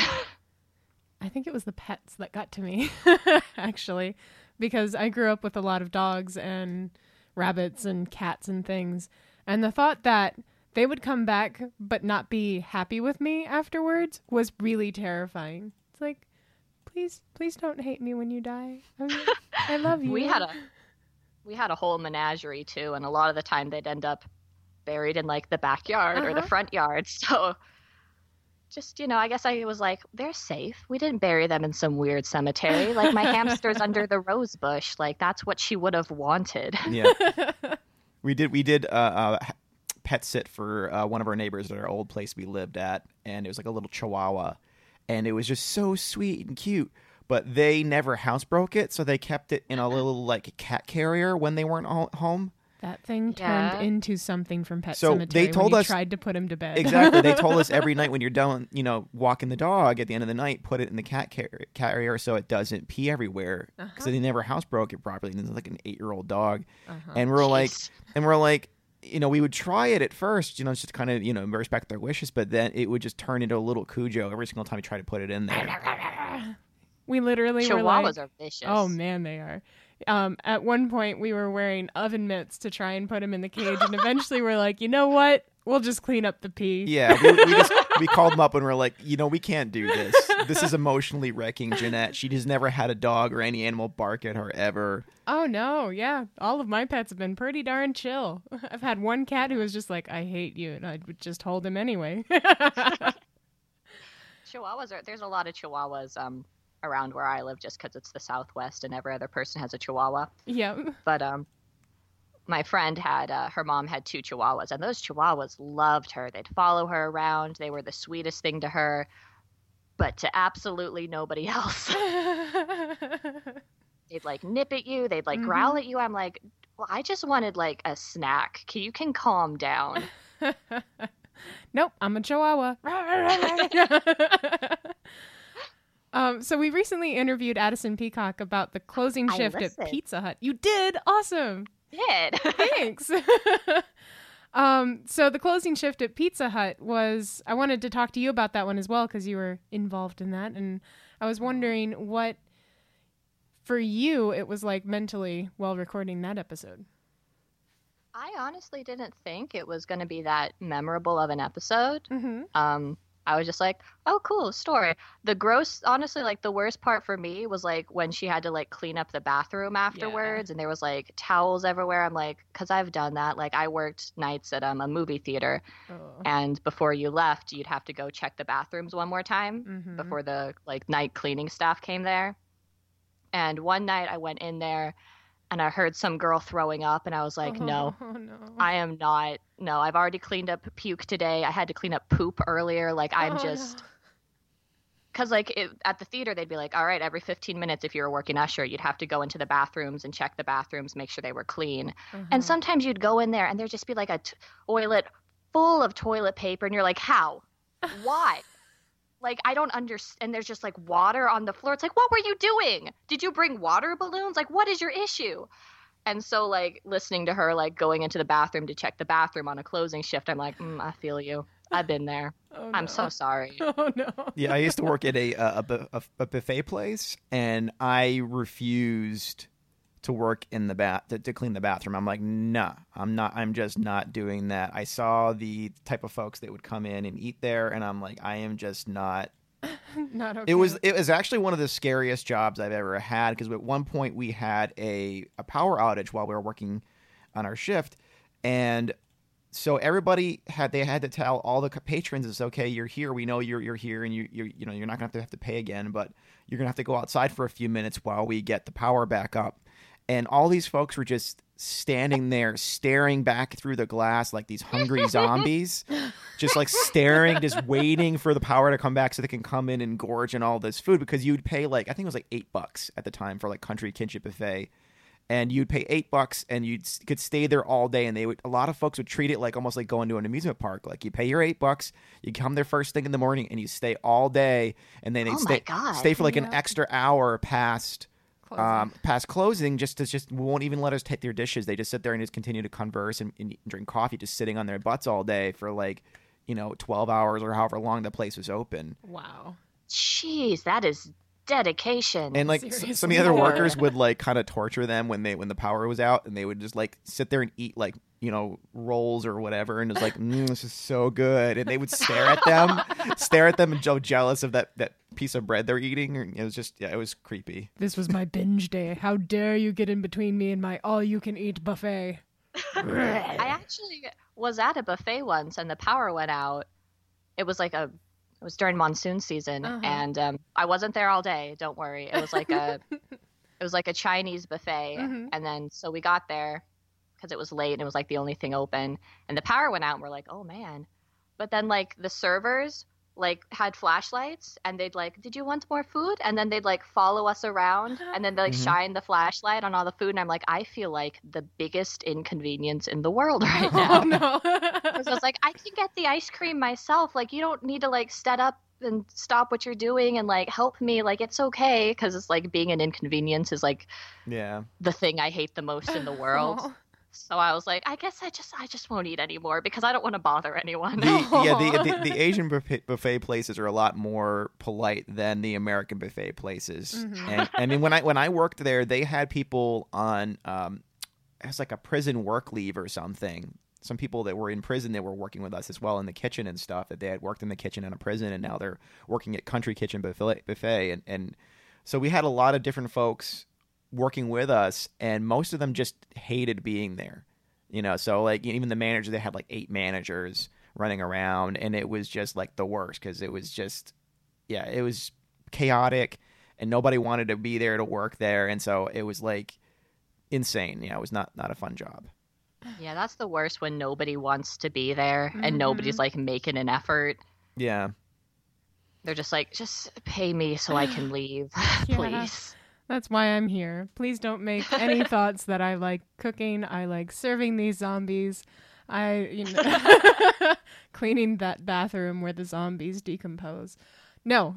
I think it was the pets that got to me, actually, because I grew up with a lot of dogs and rabbits and cats and things. And the thought that they would come back but not be happy with me afterwards was really terrifying. It's like, please, please don't hate me when you die. I, mean, I love you. we had a we had a whole menagerie too, and a lot of the time they'd end up buried in like the backyard or the Uh-huh. front yard. So just, you know, I guess I was like, they're safe. We didn't bury them in some weird cemetery. Like my hamster's under the rose bush. Like that's what she would have wanted. Yeah. we did we did uh, uh pet sit for uh, one of our neighbors at our old place we lived at, and it was like a little chihuahua, and it was just so sweet and cute. But they never housebroke it, so they kept it in a little like cat carrier when they weren't all- home. That thing Yeah. turned into something from Pet So Cemetery they told when you us- tried to put him to bed. Exactly. They told us every night when you're done, you know, walking the dog at the end of the night, put it in the cat car- carrier so it doesn't pee everywhere, because Uh-huh. they never housebroke it properly. And it's like an eight year old dog, Uh-huh. and we're like, Jeez. and we're like, you know, we would try it at first, you know, just to kind of, you know, respect their wishes, but then it would just turn into a little Cujo every single time we tried to put it in there. We literally were Chihuahuas like, are vicious. oh man, they are. Um, at one point, we were wearing oven mitts to try and put him in the cage, and eventually we're like, you know what? We'll just clean up the pee. Yeah, we, we just we called them up and we're like, you know, we can't do this. This is emotionally wrecking Jeanette. She just never had a dog or any animal bark at her ever. Oh no, yeah. All of my pets have been pretty darn chill. I've had one cat who was just like, I hate you, and I would just hold him anyway. Chihuahuas are, there's a lot of Chihuahuas um around where I live, just because it's the Southwest and every other person has a Chihuahua. Yep. But um, my friend had uh, her mom had two Chihuahuas, and those Chihuahuas loved her. They'd follow her around. They were the sweetest thing to her, but to absolutely nobody else. They'd like nip at you. They'd like Mhm. growl at you. I'm like, well, I just wanted like a snack. Can, you can calm down. Nope, I'm a Chihuahua. um, so we recently interviewed Addison Peacock about the closing I shift at listened. Pizza Hut. You did? Awesome. Did Thanks. um, so the closing shift at Pizza Hut was, I wanted to talk to you about that one as well, because you were involved in that. And I was wondering what, for you, it was like mentally while recording that episode. I honestly didn't think it was going to be that memorable of an episode. Mm-hmm. Um, I was just like, oh, cool story. The gross, honestly, like the worst part for me was like when she had to like clean up the bathroom afterwards, and there was like towels everywhere. I'm like, because I've done that. Like I worked nights at um, a movie theater, Oh. and before you left, you'd have to go check the bathrooms one more time Mhm. before the like night cleaning staff came there. And one night I went in there, and I heard some girl throwing up, and I was like, no. Oh, no. I am not. No, I've already cleaned up puke today. I had to clean up poop earlier. Like, I'm Oh, just. no. Because, like, it, at the theater, they'd be like, all right, every fifteen minutes, if you were working usher, you'd have to go into the bathrooms and check the bathrooms, make sure they were clean. Uh-huh. And sometimes you'd go in there, and there'd just be like a t- toilet full of toilet paper, and you're like, how? Why? Like, I don't understand. And there's just like water on the floor. It's like, what were you doing? Did you bring water balloons? Like, what is your issue? And so, like, listening to her, like, going into the bathroom to check the bathroom on a closing shift, I'm like, mm, I feel you. I've been there. Oh, I'm no. so sorry. Oh, no. Yeah, I used to work at a a, bu- a a buffet place, and I refused to work in the bath to, to clean the bathroom. I'm like, nah, I'm not. I'm just not doing that. I saw the type of folks that would come in and eat there, and I'm like, I am just not Not okay. It was it was actually one of the scariest jobs I've ever had because at one point we had a, a power outage while we were working on our shift, and so everybody had they had to tell all the patrons, "It's okay, you're here. We know you're you're here, and you you you know you're not gonna have to have to pay again, but you're gonna have to go outside for a few minutes while we get the power back up." And all these folks were just standing there staring back through the glass like these hungry zombies, just like staring, just waiting for the power to come back so they can come in and gorge on all this food, because you'd pay like, I think it was like eight bucks at the time for like Country Kitchen Buffet. And you'd pay eight bucks and you could stay there all day. And they would, a lot of folks would treat it like almost like going to an amusement park. Like you pay your eight bucks, you come there first thing in the morning and you stay all day. And then they Oh stay, my God. stay for like Yeah. an extra hour past Closing. Um, past closing, just to just won't even let us take their dishes. They just sit there and just continue to converse and, and drink coffee, just sitting on their butts all day for like, you know, twelve hours or however long the place was open. Wow. Jeez, that is dedication. And like s- some of Seriously. the other workers would like kind of torture them when they when the power was out, and they would just like sit there and eat like, you know, rolls or whatever, and it was like, mm, this is so good, and they would stare at them, stare at them, and so jealous of that that piece of bread they're eating. And it was just, yeah, it was creepy. This was my binge day. How dare you get in between me and my all-you-can-eat buffet? I actually was at a buffet once and the power went out. It was like a it was during monsoon season Uh-huh. and um, I wasn't there all day, don't worry. It was like a it was like a Chinese buffet Mhm. and then so we got there because it was late and it was like the only thing open and the power went out and we're like, "Oh man." But then like the servers like had flashlights and they'd like, "Did you want more food?" And then they'd like follow us around and then they like Mhm. shine the flashlight on all the food and I'm like, I feel like the biggest inconvenience in the world right now. Oh no. Because I was like, I can get the ice cream myself. Like, you don't need to like set up and stop what you're doing and like help me. Like, it's okay. Because it's like being an inconvenience is like Yeah. the thing I hate the most in the world. Aw. So I was like, I guess I just I just won't eat anymore because I don't want to bother anyone. The, yeah, the, the the Asian buffet, buffet places are a lot more polite than the American buffet places. Mhm. And I mean, when I when I worked there, they had people on um, it was like a prison work leave or something. Some people that were in prison, they were working with us as well in the kitchen and stuff. That they had worked in the kitchen in a prison, and now they're working at Country Kitchen Buffet. buffet. And and so we had a lot of different folks working with us, and most of them just hated being there. You know, so like even the manager, they had like eight managers running around, and it was just like the worst because it was just, yeah, it was chaotic, and nobody wanted to be there to work there, and so it was like insane. Yeah, it was not not a fun job. Yeah, that's the worst when nobody wants to be there Mhm. and nobody's like making an effort. Yeah, They're just like, just pay me so I can leave, Yeah. please. That's why I'm here. Please don't make any thoughts that I like cooking. I like serving these zombies. I, you know, cleaning that bathroom where the zombies decompose. No.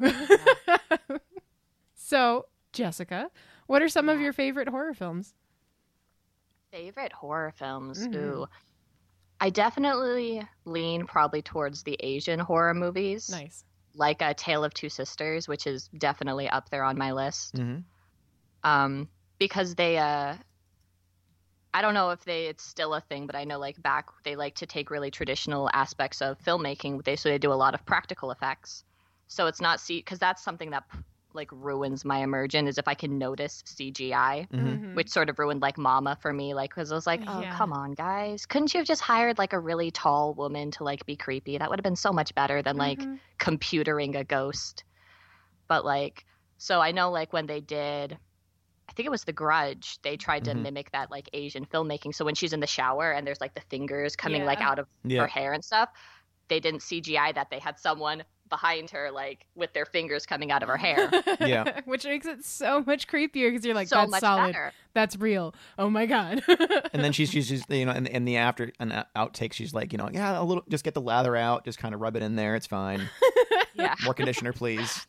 So, Jessica, what are some of your favorite horror films? Favorite horror films? Mhm. Ooh. I definitely lean probably towards the Asian horror movies. Nice. Like A Tale of Two Sisters, which is definitely up there on my list. mm-hmm. Um, because they, uh, I don't know if they it's still a thing, but I know like back they like to take really traditional aspects of filmmaking. They so they do a lot of practical effects. So it's not see because that's something that like ruins my immersion is if I can notice C G I, Mm-hmm. which sort of ruined like Mama for me. Like because I was like, oh Yeah. come on guys, couldn't you have just hired like a really tall woman to like be creepy? That would have been so much better than like Mhm. computering a ghost. But like so I know like when they did. I think it was The Grudge. They tried to Mhm. mimic that like Asian filmmaking. So when she's in the shower and there's like the fingers coming like Yeah. out of Yeah. her hair and stuff, they didn't C G I that. They had someone behind her like with their fingers coming out of her hair. Yeah. Which makes it so much creepier because you're like, so that's much solid. better. That's real. Oh my God. And then she's she's just, you know, in, in the after an outtake, she's like, you know, yeah, a little, just get the lather out, just kind of rub it in there, it's fine. Yeah. More conditioner, please.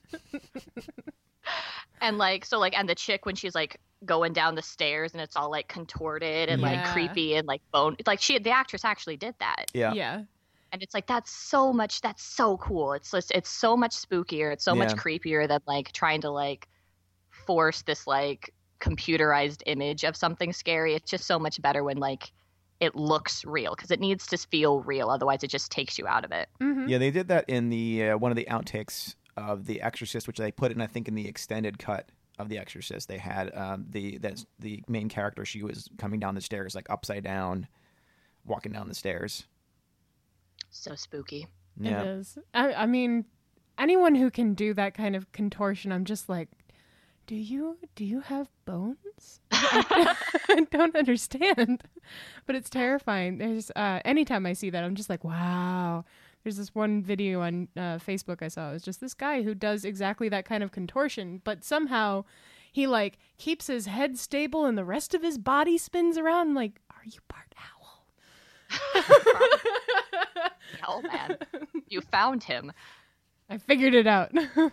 And like so like and the chick when she's like going down the stairs and it's all like contorted and like Yeah. creepy and like bone like she the actress actually did that. Yeah. Yeah. And it's like that's so much that's so cool. It's just it's so much spookier. It's so much Yeah. creepier than like trying to like force this like computerized image of something scary. It's just so much better when like it looks real because it needs to feel real. Otherwise, it just takes you out of it. Mhm. Yeah, they did that in the uh, one of the outtakes of The Exorcist, which they put in, I think, in the extended cut of The Exorcist. They had um, the that's the main character. She was coming down the stairs like upside down, walking down the stairs. So spooky. Yeah. It is. I, I mean, anyone who can do that kind of contortion, I'm just like, do you do you have bones? I, I don't understand, but it's terrifying. There's uh, anytime I see that, I'm just like, wow. There's this one video on uh, Facebook I saw. It was just this guy who does exactly that kind of contortion, but somehow he like keeps his head stable and the rest of his body spins around. I'm like, are you part owl? Hell, man. You found him. I figured it out.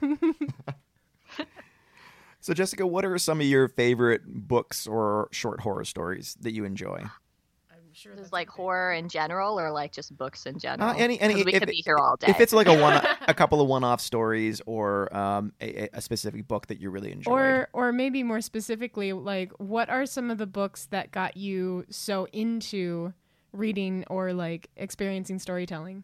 So, Jessica, what are some of your favorite books or short horror stories that you enjoy? I'm sure Is like horror in general, or like just books in general? Uh, any, any, 'Cause we if, could be here all day. If it's like a one, a couple of one-off stories, or um, a, a specific book that you really enjoyed, Or or maybe more specifically, like what are some of the books that got you so into reading or like experiencing storytelling?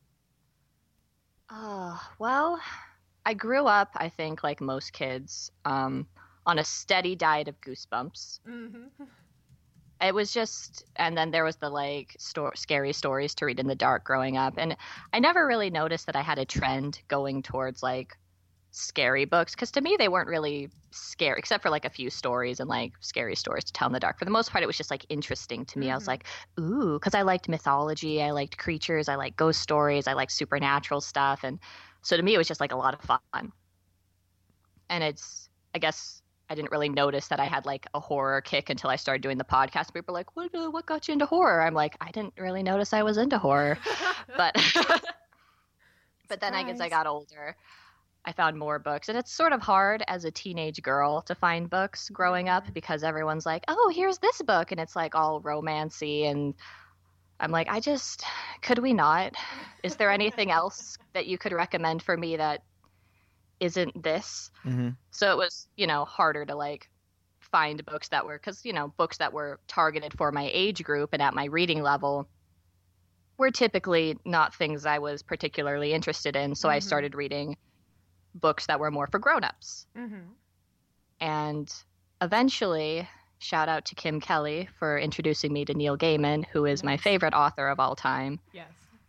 Oh, well, I grew up, I think, like most kids, um, on a steady diet of Goosebumps. Mm-hmm. It was just, and then there was the like sto- scary stories to read in the dark growing up. And I never really noticed that I had a trend going towards like scary books, because to me they weren't really scary, except for like a few stories and like scary stories to tell in the dark. For the most part, it was just like interesting to me. Mm-hmm. I was like, ooh, because I liked mythology, I liked creatures, I liked ghost stories, I liked supernatural stuff. And so to me, it was just like a lot of fun. And it's, I guess I didn't really notice that I had like a horror kick until I started doing the podcast. People were like, what, uh, what got you into horror? I'm like, I didn't really notice I was into horror. but but then I guess I got older. I found more books. And it's sort of hard as a teenage girl to find books growing up, because everyone's like, oh, here's this book. And it's like all romancy. And I'm like, I just, could we not? Is there anything else that you could recommend for me that isn't this? Mm-hmm. So it was, you know, harder to like find books that were, because, you know, books that were targeted for my age group and at my reading level were typically not things I was particularly interested in. So mm-hmm. I started reading books that were more for grown-ups. Mm-hmm. And eventually, shout out to Kim Kelly for introducing me to Neil Gaiman, who is my favorite author of all time. Yes.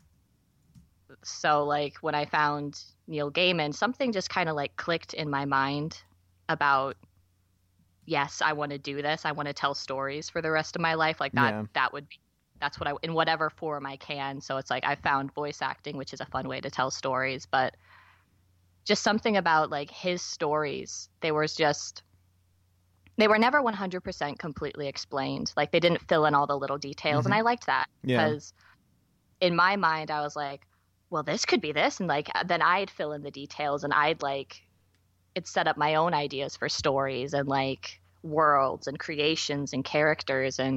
So like when I found Neil Gaiman, something just kind of like clicked in my mind about, yes, I want to do this. I want to tell stories for the rest of my life. Like that, yeah. that would be, that's what I, in whatever form I can. So it's like I found voice acting, which is a fun way to tell stories, but just something about like his stories. They were just, they were never one hundred percent completely explained. Like they didn't fill in all the little details. Mm-hmm. And I liked that yeah. because in my mind, I was like, well, this could be this. And like, then I'd fill in the details and I'd like, it set up my own ideas for stories and like worlds and creations and characters. And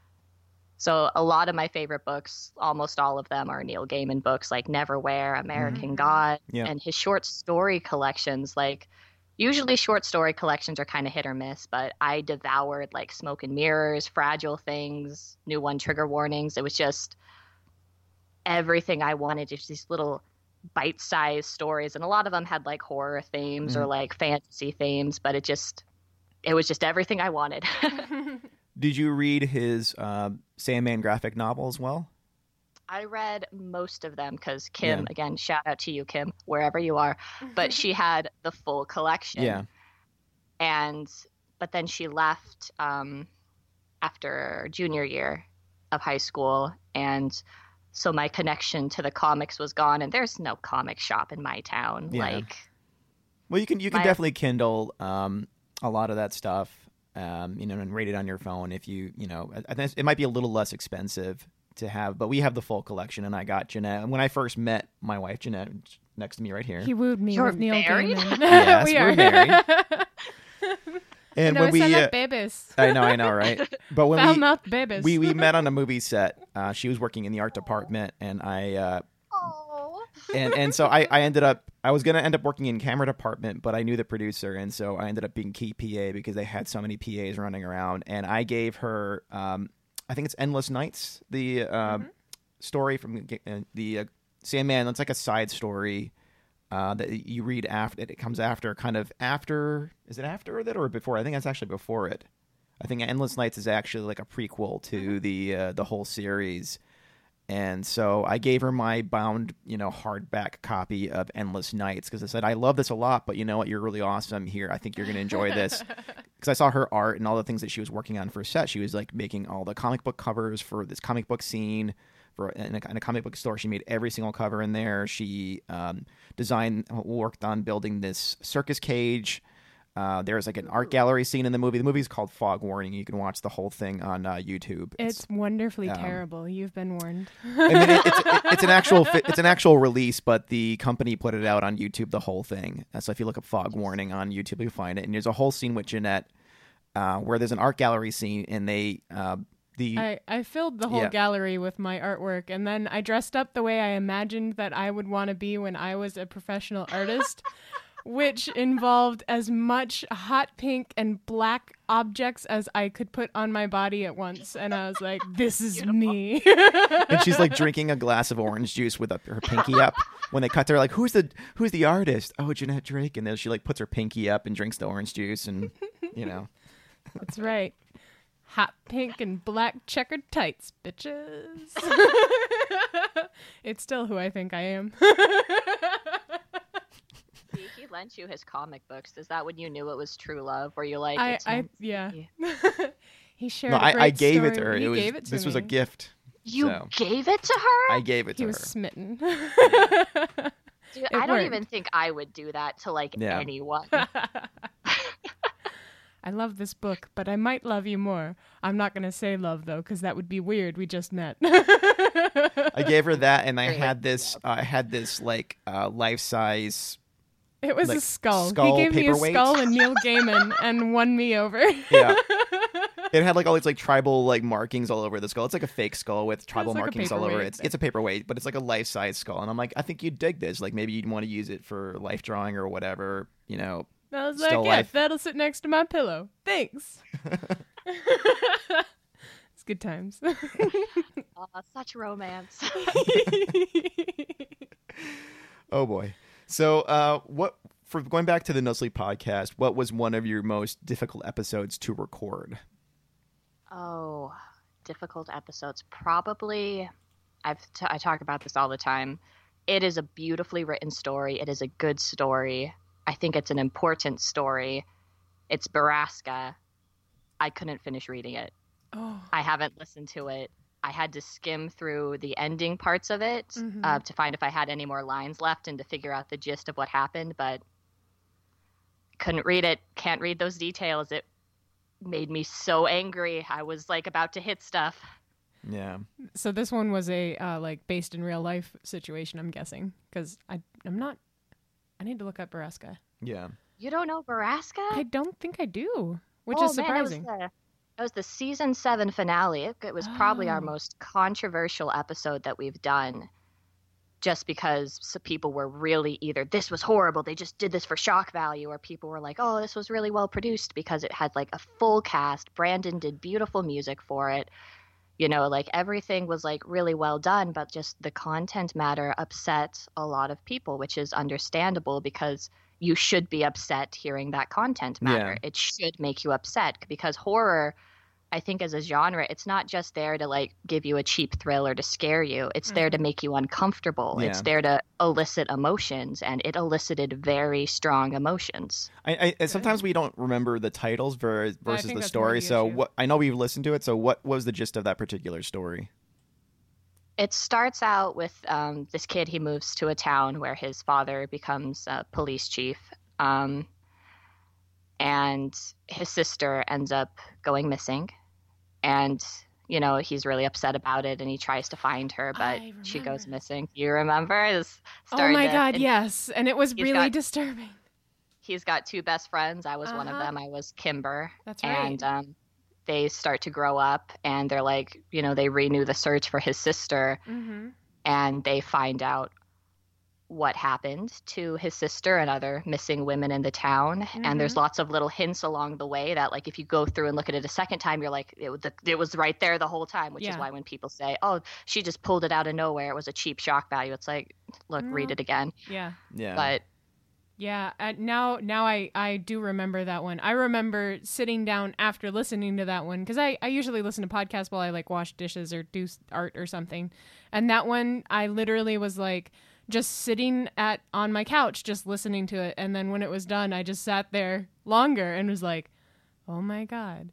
so a lot of my favorite books, almost all of them are Neil Gaiman books, like Neverwhere, American mm-hmm. God, yeah. and his short story collections. Like usually short story collections are kind of hit or miss, but I devoured like Smoke and Mirrors, Fragile Things, New One, Trigger Warnings. It was just everything I wanted, just these little bite-sized stories. And a lot of them had like horror themes mm-hmm. or like fantasy themes, but it just, it was just everything I wanted. Did you read his uh, Sandman graphic novel as well? I read most of them because Kim, yeah. again, shout out to you, Kim, wherever you are, but she had the full collection. Yeah. And, but then she left um, after junior year of high school. And so my connection to the comics was gone, and there's no comic shop in my town. Yeah. Like, well, you can, you can my, definitely Kindle um, a lot of that stuff. Um, you know, and rate it on your phone if you, you know, I think it might be a little less expensive to have, but we have the full collection, and I got Jeanette. And when I first met my wife, Jeanette, next to me right here. He wooed me You're with Neil married? Gaiman. Yes, we we're are married. And no, when we, uh, uh, babies. I know, I know, right? But when Foul we, mouth babies. we we met on a movie set, uh, she was working in the art department, and I, uh, and and so I, I ended up, I was gonna end up working in camera department, but I knew the producer, and so I ended up being key P A because they had so many P As running around, and I gave her, um, I think it's Endless Nights, the uh, mm-hmm. story from the, uh, the uh, Sandman. It's like a side story uh, that you read after. It comes after, kind of after. Is it after that or before? I think that's actually before it. I think Endless Nights is actually like a prequel to the uh, the whole series. And so I gave her my bound, you know, hardback copy of Endless Nights because I said, I love this a lot, but you know what? You're really awesome here. I think you're going to enjoy this. Because I saw her art and all the things that she was working on for set. She was like making all the comic book covers for this comic book scene. For in a, in a comic book store, she made every single cover in there. She um, designed, worked on building this circus cage. Uh, there's like an art gallery scene in the movie. The movie's called Fog Warning. You can watch the whole thing on uh, YouTube. It's, it's wonderfully um, terrible. You've been warned. I mean, it, it's it, it's an actual fi- it's an actual release, but the company put it out on YouTube. The whole thing. Uh, so if you look up Fog Warning on YouTube, you'll find it. And there's a whole scene with Jeanette uh, where there's an art gallery scene, and they uh, the I, I filled the whole Yeah. gallery with my artwork, and then I dressed up the way I imagined that I would want to be when I was a professional artist. Which involved as much hot pink and black objects as I could put on my body at once. And I was like, this is me. and she's like drinking a glass of orange juice with a, her pinky up. When they cut to her, like, who's the who's the artist? Oh, Jeanette Drake. And then she like puts her pinky up and drinks the orange juice, and you know. That's right. Hot pink and black checkered tights, bitches. It's still who I think I am. He lent you his comic books. Is that when you knew it was true love? Were you like, I, it's I meant to yeah. be? He shared No, a I, great I gave story. it to her. He It was gave it to this me. was a gift. You so. gave it to her? I gave it to He her. was smitten. Dude, It I don't worked. even think I would do that to like Yeah. anyone. I love this book, but I might love you more. I'm not going to say love, though, because that would be weird. We just met. I gave her that, and I Very had like, this. Uh, I had this like uh, life size. It was Like, a skull. skull He gave me a paperweight? skull and Neil Gaiman and won me over. Yeah. It had like all these like tribal like markings all over the skull. It's like a fake skull with tribal like a markings all over it. paperweight. It's, it's a paperweight, but it's like a life size skull. And I'm like, I think you'd dig this. Like maybe you'd want to use it for life drawing or whatever. You know. I was Still like, yeah, life. that'll sit next to my pillow. Thanks. It's good times. Aw, such romance. Oh boy. So, uh, what for going back to the No Sleep podcast? What was one of your most difficult episodes to record? Oh, difficult episodes. Probably, I've t- I talk about this all the time. It is a beautifully written story. It is a good story. I think it's an important story. It's Baraska. I couldn't finish reading it. Oh. I haven't listened to it. I had to skim through the ending parts of it Mhm. uh, to find if I had any more lines left and to figure out the gist of what happened, but couldn't read it. Can't read those details. It made me so angry. I was like about to hit stuff. Yeah. So this one was a uh, like based in real life situation, I'm guessing, because I I'm not. I need to look up Baraska. Yeah. You don't know Baraska? I don't think I do, which oh, is man, it was surprising. the- It was the season seven finale. It, it was probably our Oh. most controversial episode that we've done, just because some people were really either this was horrible, they just did this for shock value, or people were like, oh, this was really well produced because it had like a full cast. Brandon did beautiful music for it. You know, like everything was like really well done, but just the content matter upset a lot of people, which is understandable because you should be upset hearing that content matter. Yeah. It should make you upset because horror, I think as a genre, it's not just there to like give you a cheap thrill or to scare you. It's there to make you uncomfortable. Yeah. It's there to elicit emotions, and it elicited very strong emotions. I, I and sometimes we don't remember the titles ver- versus think the that's more story. the So issue. what I know we've listened to it. So what was the gist of that particular story? It starts out with um, this kid. He moves to a town where his father becomes a police chief, um, and his sister ends up going missing. And, you know, he's really upset about it, and he tries to find her, but I she goes remember. missing. You remember? It's Oh starting my to- god, and yes, and it was he's really got- disturbing. He's got two best friends. I was one of Uh-huh. them. I was Kimber. That's right. And um, they start to grow up, and they're like, you know, they renew the search for his sister. Mm-hmm. And they find out what happened to his sister and other missing women in the town. Mm-hmm. And there's lots of little hints along the way that, like, if you go through and look at it a second time, you're like, it, was- it was right there the whole time, which Yeah. is why when people say, oh, she just pulled it out of nowhere, it was a cheap shock value. It's like, look, Mm. read it again. Yeah. Yeah. But Yeah, uh, now now I, I do remember that one. I remember sitting down after listening to that one because I, I usually listen to podcasts while I like wash dishes or do s- art or something. And that one, I literally was like just sitting at on my couch just listening to it. And then when it was done, I just sat there longer and was like, oh my God.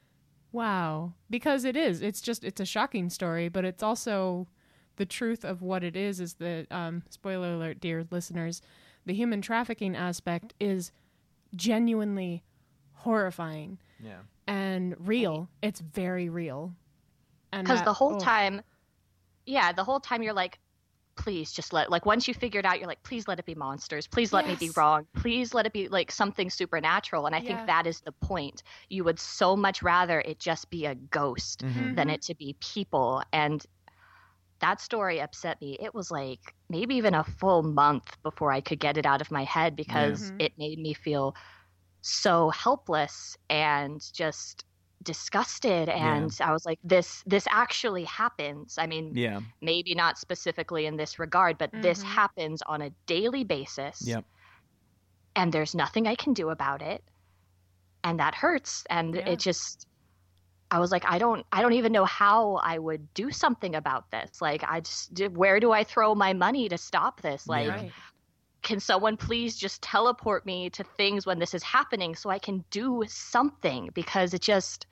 Wow. Because it is. It's just, it's a shocking story, but it's also the truth of what it is, is that, um, spoiler alert, dear listeners, the human trafficking aspect is genuinely horrifying Yeah. and real. It's very real. And because that- the whole oh, time, yeah, the whole time you're like, please just let, like, once you figure it out, you're like, please let it be monsters. Please let me be Yes. wrong. Please let it be like something supernatural. And I Yeah. think that is the point. You would so much rather it just be a ghost Mhm. than it to be people. And that story upset me. It was like maybe even a full month before I could get it out of my head because Mhm. it made me feel so helpless and just disgusted. And I was like, this this actually happens. I mean, Yeah. maybe not specifically in this regard, but this Mhm. happens on a daily basis. Yep. And there's nothing I can do about it. And that hurts. And Yeah. it just, I was like, I don't, I don't even know how I would do something about this. Like, I just, where do I throw my money to stop this? Like, Yeah. right. can someone please just teleport me to things when this is happening so I can do something? Because it just,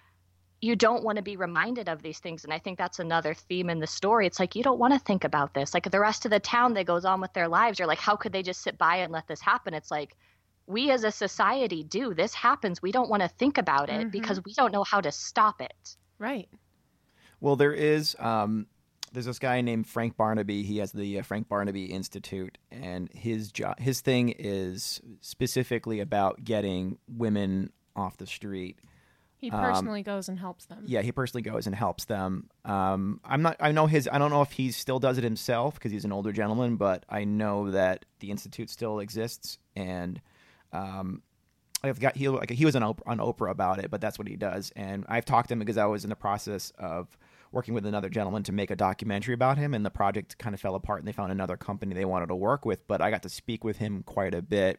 you don't want to be reminded of these things. And I think that's another theme in the story. It's like, you don't want to think about this. Like the rest of the town that goes on with their lives, you're like, how could they just sit by and let this happen? It's like, we as a society do. This happens. We don't want to think about it Mhm. because we don't know how to stop it. Right. Well, there is um, there's this guy named Frank Barnaby. He has the uh, Frank Barnaby Institute, and his job, his thing is specifically about getting women off the street. He Um, personally goes and helps them. Yeah, he personally goes and helps them. Um, I'm not. I know his. I don't know if he still does it himself because he's an older gentleman, but I know that the institute still exists, and um, I've got he like he was on Oprah, on Oprah about it, but that's what he does. And I've talked to him because I was in the process of working with another gentleman to make a documentary about him, and the project kind of fell apart, and they found another company they wanted to work with. But I got to speak with him quite a bit,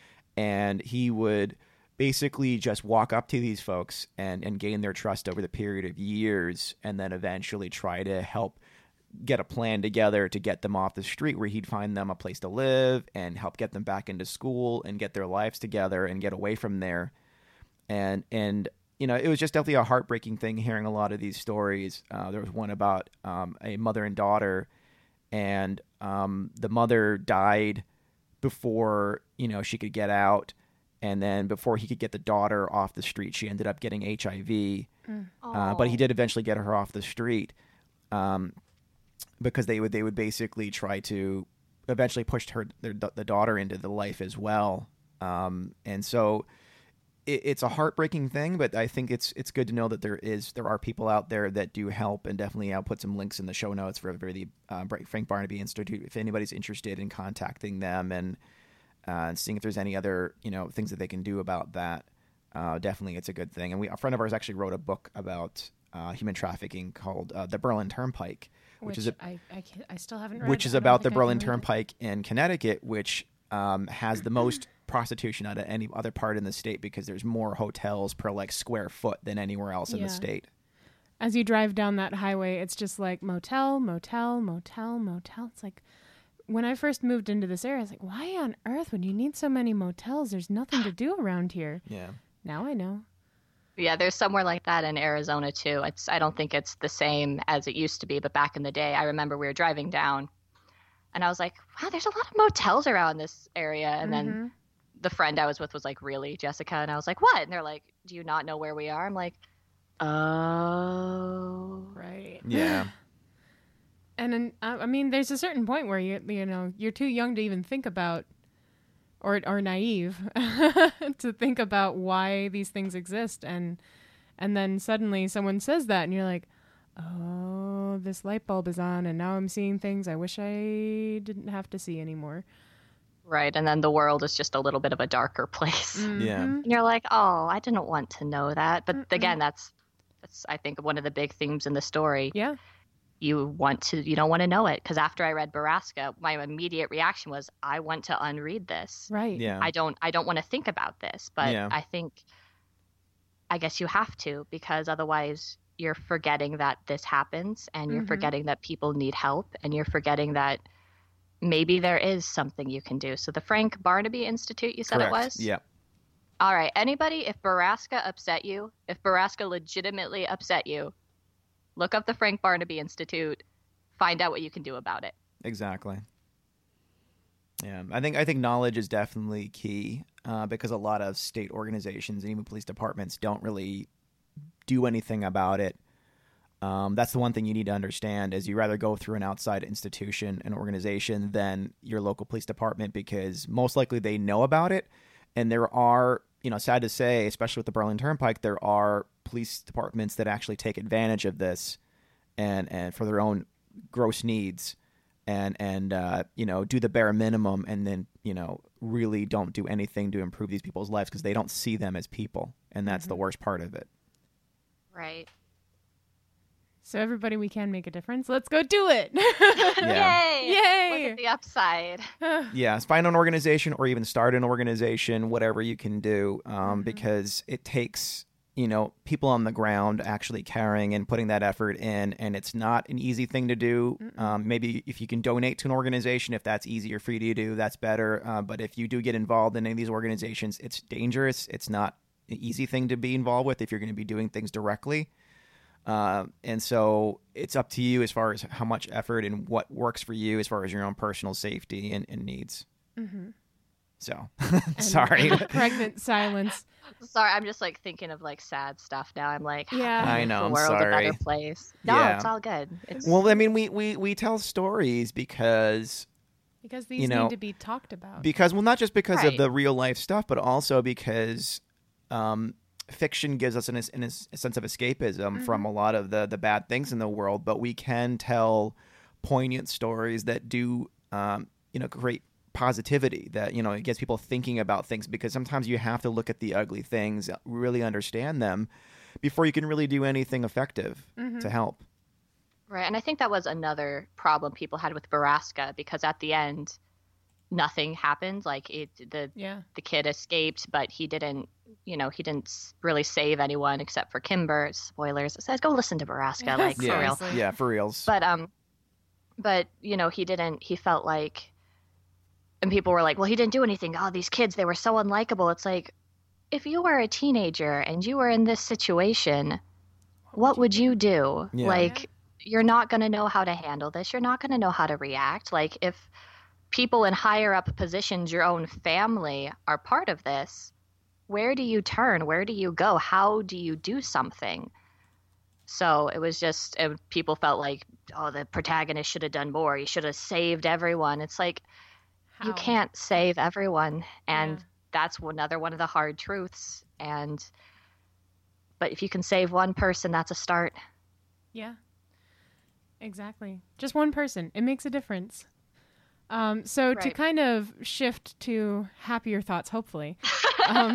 and he would basically just walk up to these folks and, and gain their trust over the period of years, and then eventually try to help get a plan together to get them off the street, where he'd find them a place to live and help get them back into school and get their lives together and get away from there. And, and you know, it was just definitely a heartbreaking thing hearing a lot of these stories. Uh, there was one about um, a mother and daughter, and um, the mother died before, you know, she could get out. And then before he could get the daughter off the street, she ended up getting H I V. Uh, but he did eventually get her off the street, um, because they would they would basically try to eventually push her their, the daughter into the life as well. Um, and so it, it's a heartbreaking thing, but I think it's it's good to know that there is there are people out there that do help, and definitely I'll put some links in the show notes for, for the uh, Frank Barnaby Institute if anybody's interested in contacting them and. Uh, and seeing if there's any other, you know, things that they can do about that. Uh, definitely, it's a good thing. And we, a friend of ours actually wrote a book about uh, human trafficking called uh, The Berlin Turnpike, which, Which is a, I, I, can't- I still haven't read. which is I don't about the think I Berlin can read it. Turnpike in Connecticut, which um, has the most prostitution out of any other part in the state because there's more hotels per like square foot than anywhere else in Yeah. the state. As you drive down that highway, it's just like motel, motel, motel, motel. It's like when I first moved into this area, I was like, why on earth would you need so many motels? There's nothing to do around here. Yeah. Now I know. Yeah, there's somewhere like that in Arizona too. It's I don't think it's the same as it used to be, but back in the day, I remember we were driving down and I was like, wow, there's a lot of motels around this area. And then the friend I was with was like, really, Jessica? And I was like, what? And they're like, do you not know where we are? I'm like, oh. Right. Yeah. And then, uh, I mean, there's a certain point where you you know you're too young to even think about, or or naive to think about why these things exist, and and then suddenly someone says that, and you're like, oh, this light bulb is on and now I'm seeing things I wish I didn't have to see anymore. Right, and then the world is just a little bit of a darker place. Mm-hmm. Yeah. And you're like, oh, I didn't want to know that. But Mm-mm. again, that's that's I think one of the big themes in the story. Yeah. You want to, you don't want to know it, because after I read Baraska, my immediate reaction was, I want to unread this. Right. Yeah. I don't, I don't want to think about this. But Yeah. I think, I guess you have to, because otherwise you're forgetting that this happens, and you're Mhm. forgetting that people need help, and you're forgetting that maybe there is something you can do. So the Frank Barnaby Institute, you said Correct. it was? Yeah. All right. Anybody, if Baraska upset you, if Baraska legitimately upset you, look up the Frank Barnaby Institute, find out what you can do about it. Exactly. Yeah, I think I think knowledge is definitely key uh, because a lot of state organizations and even police departments don't really do anything about it. Um, that's the one thing you need to understand is you rather go through an outside institution, an organization, than your local police department, because most likely they know about it. And there are, you know, sad to say, especially with the Berlin Turnpike, there are police departments that actually take advantage of this and, and for their own gross needs and, and uh, you know, do the bare minimum and then, you know, really don't do anything to improve these people's lives because they don't see them as people. And that's the worst part of it. Right. So everybody, we can make a difference. Let's go do it. Yeah. Yay! Yay! Look at the upside. Yeah, find an organization or even start an organization, whatever you can do, um, Mm-hmm. because it takes, you know, people on the ground actually carrying and putting that effort in, and it's not an easy thing to do. Um, maybe if you can donate to an organization, if that's easier for you to do, that's better. Uh, but if you do get involved in any of these organizations, it's dangerous. It's not an easy thing to be involved with if you're going to be doing things directly. Uh, and so it's up to you as far as how much effort and what works for you as far as your own personal safety and, and needs. Mm-hmm. So, sorry. Pregnant silence. Sorry, I'm just like thinking of like sad stuff now. I'm like, Yeah. I know, the I'm world sorry. a better place. No, Yeah. it's all good. It's Well, I mean, we, we, we tell stories because, Because these You know, need to be talked about. because, well, not just because of Right. the real life stuff, but also because, um, fiction gives us an, an, a sense of escapism from a lot of the, the bad things in the world, but we can tell poignant stories that do, um, you know, create positivity that, you know, it gets people thinking about things, because sometimes you have to look at the ugly things, really understand them before you can really do anything effective to help. right. And I think that was another problem people had with Baraska, because at the end, nothing happened. Like it, the yeah. the kid escaped, but he didn't. You know, he didn't s- really save anyone except for Kimber. Spoilers. It says go listen to Baraska, like for real. Seriously. Yeah, for reals. But um, but you know, he didn't. He felt like, and people were like, "Well, he didn't do anything. Oh, these kids, they were so unlikable." It's like, if you were a teenager and you were in this situation, what would you do? Yeah. Like, you're not going to know how to handle this. You're not going to know how to react. Like, if people in higher up positions, your own family, are part of this, where do you turn? Where do you go? How do you do something? So it was just, it, people felt like, oh, the protagonist should have done more. He should have saved everyone. It's like, you How? can't save everyone. And Yeah. that's another one of the hard truths. And, but if you can save one person, that's a start. Yeah. Exactly. Just one person. It makes a difference. Um, so to Right. kind of shift to happier thoughts, hopefully. um,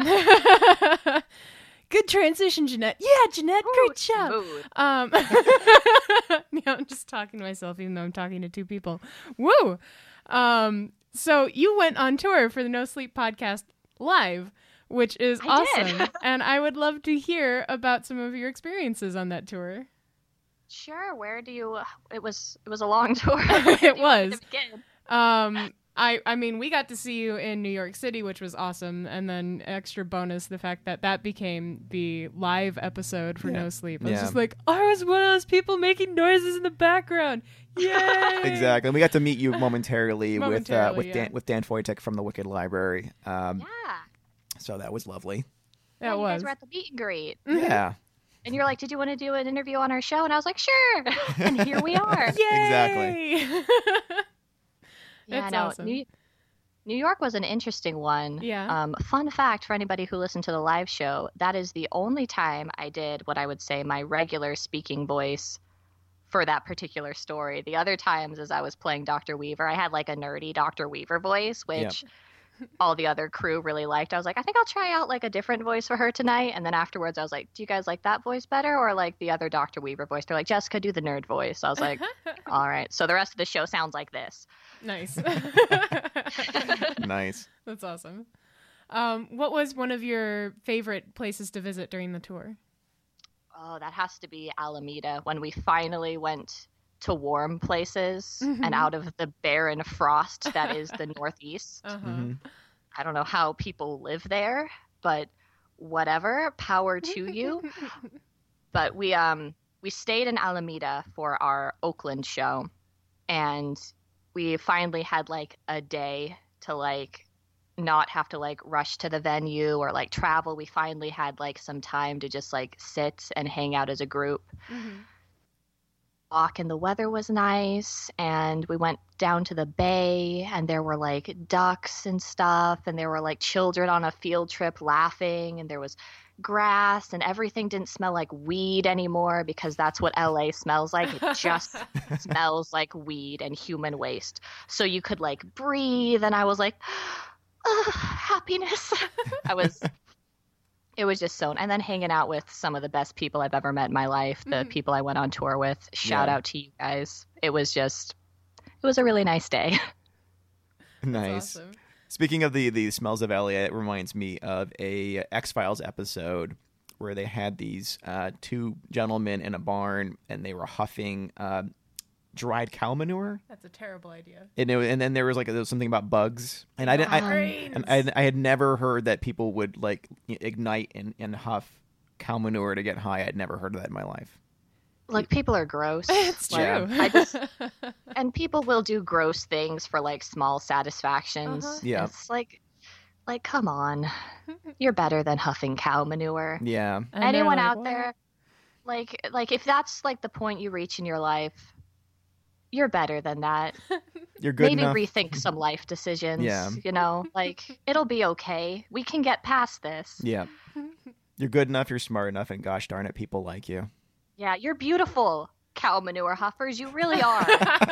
good transition, Jeanette. Yeah, Jeanette, great job. Smooth. Um, yeah, I'm just talking to myself, even though I'm talking to two people. Woo! Um, so you went on tour for the No Sleep podcast live, which is I awesome. did. And I would love to hear about some of your experiences on that tour. Sure. Where do you, it was, it was a long tour. It Where do you want was. to begin? Um, I, I mean, we got to see you in New York City, which was awesome. And then extra bonus, the fact that that became the live episode for Yeah. No Sleep. I was Yeah. just like, I was one of those people making noises in the background. Yay! Exactly. And we got to meet you momentarily, with uh, Momentarily, with yeah. Dan with Dan Foytek from the Wicked Library. Um, Yeah. So that was lovely. Yeah, That you was. guys were at the meet and greet. Yeah. And you were like, did you want to do an interview on our show? And I was like, sure. And here we are. Exactly. Yay! Yeah, It's no, awesome. New, New York was an interesting one. Yeah. Um, fun fact for anybody who listened to the live show, that is the only time I did what I would say my regular speaking voice for that particular story. The other times as I was playing Doctor Weaver, I had like a nerdy Doctor Weaver voice, which yep. all the other crew really liked. I was like, I think I'll try out like a different voice for her tonight. And then afterwards I was like, do you guys like that voice better or like the other Doctor Weaver voice? They're like, Jessica, do the nerd voice. I was like, all right. So the rest of the show sounds like this. Nice. Nice. That's awesome. Um, what was one of your favorite places to visit during the tour? Oh, that has to be Alameda, when we finally went to warm places Mm-hmm. and out of the barren frost that is the Northeast. Uh-huh. Mm-hmm. I don't know how people live there, but whatever, power to you. But we um we stayed in Alameda for our Oakland show, and we finally had like a day to like not have to like rush to the venue or like travel. We finally had like some time to just like sit and hang out as a group. Mm-hmm. Walk, and the weather was nice, and we went down to the bay, and there were like ducks and stuff, and there were like children on a field trip laughing, and there was grass, and everything didn't smell like weed anymore because that's what L A smells like. It just smells like weed and human waste. So you could like breathe, and I was like, oh, happiness. I was It was just so, and then hanging out with some of the best people I've ever met in my life, the Mm-hmm. people I went on tour with. Shout Yeah. out to you guys. It was just, it was a really nice day. Nice. Awesome. Speaking of the, the smells of L A, it reminds me of a X-Files episode where they had these uh, two gentlemen in a barn, and they were huffing uh, dried cow manure. That's a terrible idea. And, it, and then there was like there was something about bugs, and I didn't. I, Brains. and I, I had never heard that people would like ignite and, and huff cow manure to get high. I'd never heard of that in my life. Like, people are gross. It's true. Yeah. I just, and people will do gross things for like small satisfactions. Uh-huh. Yeah. It's like, like, come on. You're better than huffing cow manure. Yeah. And they're Anyone like, out "What?" there, like, like if that's like the point you reach in your life, you're better than that. You're good Maybe enough. rethink some life decisions. Yeah. You know, like, it'll be okay. We can get past this. Yeah. You're good enough. You're smart enough, and gosh darn it, people like you. Yeah, you're beautiful, cow manure huffers. You really are.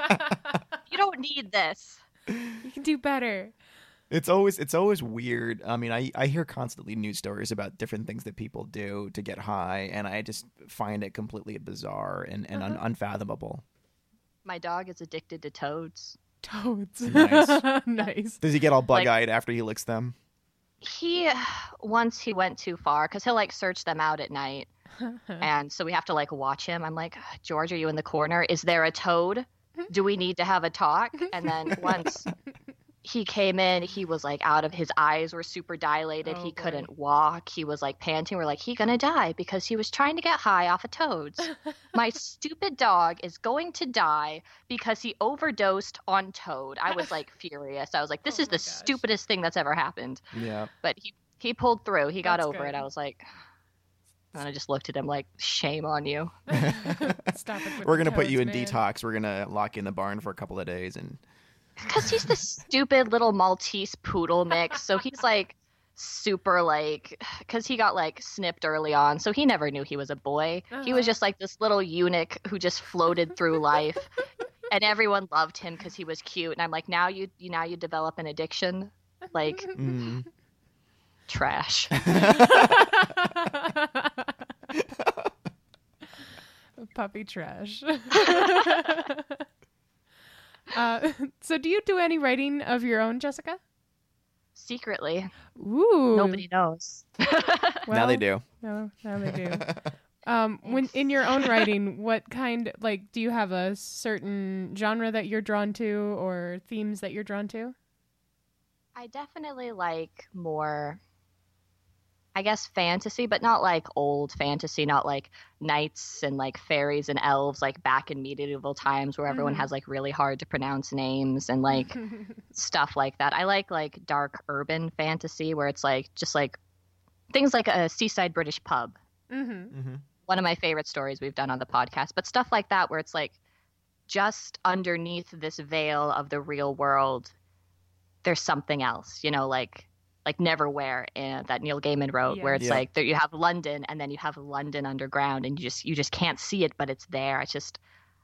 You don't need this. You can do better. It's always it's always weird. I mean, I, I hear constantly news stories about different things that people do to get high, and I just find it completely bizarre and, and un- unfathomable. My dog is addicted to toads. Toads. Nice. Nice. Does he get all bug-eyed after he licks them? He, once he went too far, because he'll like search them out at night. And so we have to like watch him. I'm like, George, are you in the corner? Is there a toad? Do we need to have a talk? And then once he came in, he was like out of his eyes were super dilated. Oh, he boy. couldn't walk. He was like panting. We're like, he gonna die because he was trying to get high off of toads. My stupid dog is going to die because he overdosed on toad. I was like furious. I was like, this Oh is my the gosh. stupidest thing that's ever happened. Yeah. But he, he pulled through. He got That's over good. it. I was like, and I just looked at him like, shame on you. Stop it. with We're the gonna put you in toads, man. detox. We're gonna lock you in the barn for a couple of days, and Because he's this stupid little Maltese poodle mix. So he's like super like, because he got like snipped early on. So he never knew he was a boy. He was Uh-huh. just like this little eunuch who just floated through life. And everyone loved him because he was cute. And I'm like, now you, you now you develop an addiction. Like, mm. trash. Puppy trash. uh, so do you do any writing of your own, Jessica? Secretly. Ooh. Nobody knows. now they Well, do. No, now they do. Um, when in your own writing, what kind, like, do you have a certain genre that you're drawn to or themes that you're drawn to? I definitely like more, I guess, fantasy, but not like old fantasy, not like knights and like fairies and elves, like back in medieval times where everyone Mhm. has like really hard to pronounce names and like stuff like that. I like like dark urban fantasy where it's like just like things like a seaside British pub. Mm-hmm. Mm-hmm. One of my favorite stories we've done on the podcast, but stuff like that where it's like just underneath this veil of the real world, there's something else, you know, like like Neverwhere and that Neil Gaiman wrote, where Yeah. it's Yeah. like there you have London and then you have London underground and you just you just can't see it, but it's there. It's just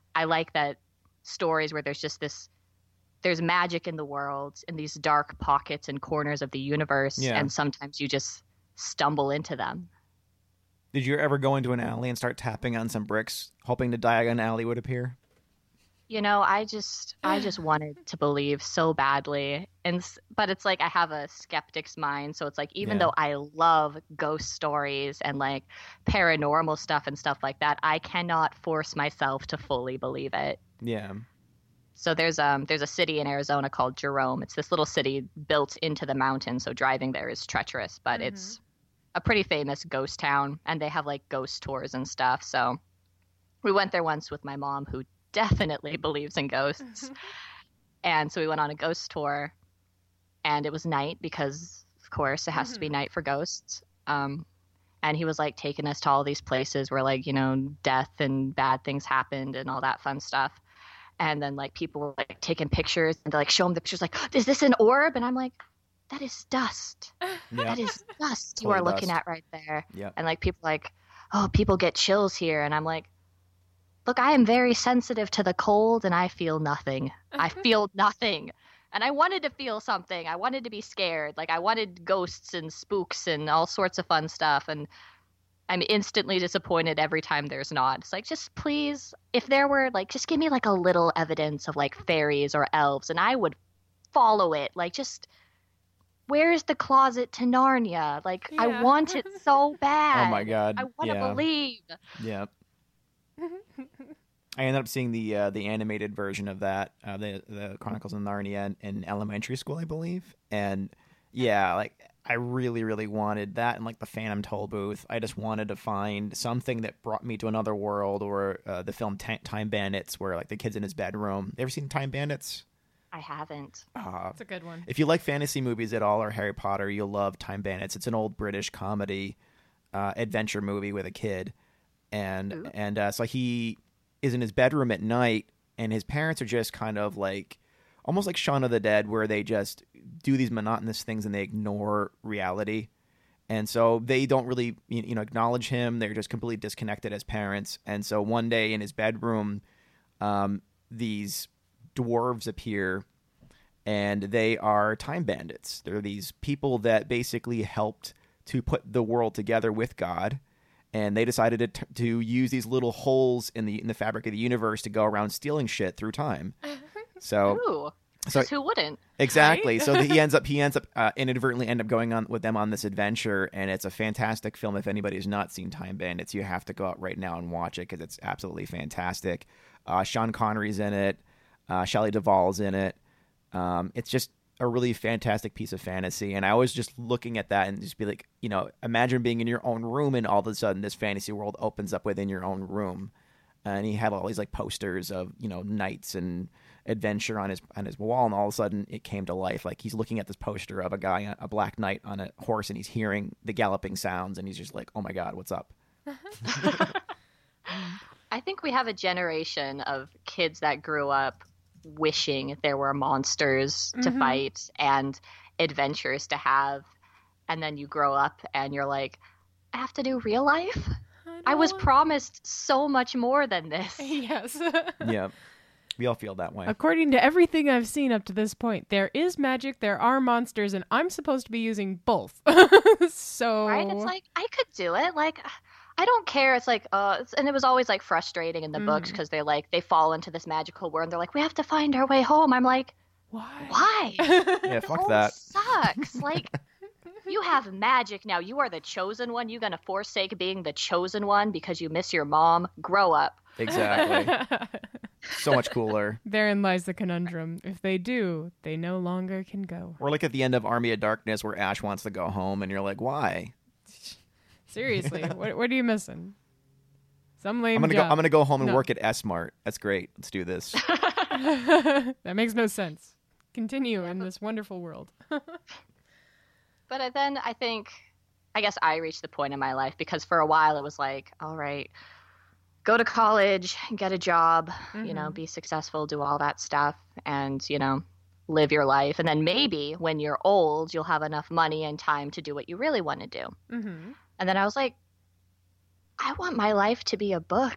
I like that stories where there's just this, there's magic in the world in these dark pockets and corners of the universe, Yeah. and sometimes you just stumble into them. Did you ever go into an alley and start tapping on some bricks, hoping the Diagon Alley would appear? You know, I just I just wanted to believe so badly, and s- but it's like I have a skeptic's mind, so it's like even Yeah. though I love ghost stories and like paranormal stuff and stuff like that, I cannot force myself to fully believe it. Yeah. So there's um there's a city in Arizona called Jerome. It's this little city built into the mountain, so driving there is treacherous, but it's a pretty famous ghost town, and they have like ghost tours and stuff. So we went there once with my mom, who definitely believes in ghosts. And so we went on a ghost tour, and it was night because, of course, it has to be night for ghosts. Um, and he was like taking us to all these places where, like, you know, death and bad things happened and all that fun stuff. And then like people were like taking pictures, and they like show him the pictures, like, is this an orb? And I'm like, that is dust. Yeah. That is dust you Totally are looking dust. at right there. Yep. And like people like, oh, people get chills here. And I'm like, look, I am very sensitive to the cold, and I feel nothing. I feel nothing. And I wanted to feel something. I wanted to be scared. Like, I wanted ghosts and spooks and all sorts of fun stuff. And I'm instantly disappointed every time there's not. It's like, just please, if there were, like, just give me, like, a little evidence of, like, fairies or elves, and I would follow it. Like, just, where's the closet to Narnia? Like, Yeah. I want it so bad. Oh my God. I want to Yeah. believe. Yeah. I ended up seeing the uh, the animated version of that, uh, the the Chronicles of Narnia, in, in elementary school, I believe. And yeah, like I really, really wanted that, and like the Phantom Toll Booth. I just wanted to find something that brought me to another world, or uh, the film T- Time Bandits, where like the kid's in his bedroom. You ever seen Time Bandits? I haven't. Uh, It's a good one. If you like fantasy movies at all or Harry Potter, you'll love Time Bandits. It's an old British comedy uh, adventure movie with a kid, and Ooh. and uh, so he is in his bedroom at night, and his parents are just kind of like almost like Shaun of the Dead, where they just do these monotonous things and they ignore reality, and so they don't really you you know acknowledge him. They're just completely disconnected as parents. And so one day in his bedroom, um, these dwarves appear, and they are time bandits. They're these people that basically helped to put the world together with God, and they decided to, t- to use these little holes in the in the fabric of the universe to go around stealing shit through time. So, Ooh. so 'Cause who wouldn't? exactly. So he ends up he ends up uh, inadvertently end up going on with them on this adventure, and it's a fantastic film. If anybody's not seen Time Bandits, you have to go out right now and watch it because it's absolutely fantastic. Uh, Sean Connery's in it. Uh, Shelley Duvall's in it. Um, it's just a really fantastic piece of fantasy, and I was just looking at that and just be like, you know, imagine being in your own room, and all of a sudden this fantasy world opens up within your own room. And he had all these like posters of, you know, knights and adventure on his on his wall, and all of a sudden it came to life. Like he's looking at this poster of a guy, a black knight on a horse, and he's hearing the galloping sounds, and he's just like, oh my God, what's up? I think we have a generation of kids that grew up wishing there were monsters to Mhm. fight and adventures to have. And then you grow up and you're like, I have to do real life? I was don't- promised so much more than this. Yes. Yeah, we all feel that way. According to everything I've seen up to this point, there is magic, there are monsters, and I'm supposed to be using both. So Right? It's like, I could do it. Like, I don't care. It's like, uh, it's, and it was always like frustrating in the books Mhm. because they like, they fall into this magical world and they're like, we have to find our way home. I'm like, why? why? Yeah, fuck Home that. sucks. Like, you have magic now. You are the chosen one. You gonna forsake being the chosen one because you miss your mom? Grow up. Exactly. So much cooler. Therein lies the conundrum. If they do, they no longer can go. We're like at the end of Army of Darkness where Ash wants to go home, and you're like, why? Seriously, what what are you missing? Some lame I'm gonna job. go. I'm gonna go home and No. work at S Mart. That's great. Let's do this. That makes no sense. Continue in this wonderful world. But then I think, I guess I reached the point in my life because for a while it was like, all right, go to college, get a job, you know, Mhm. be successful, do all that stuff, and, you know, live your life. And then maybe when you're old, you'll have enough money and time to do what you really want to do. Mm-hmm. And then I was like, I want my life to be a book.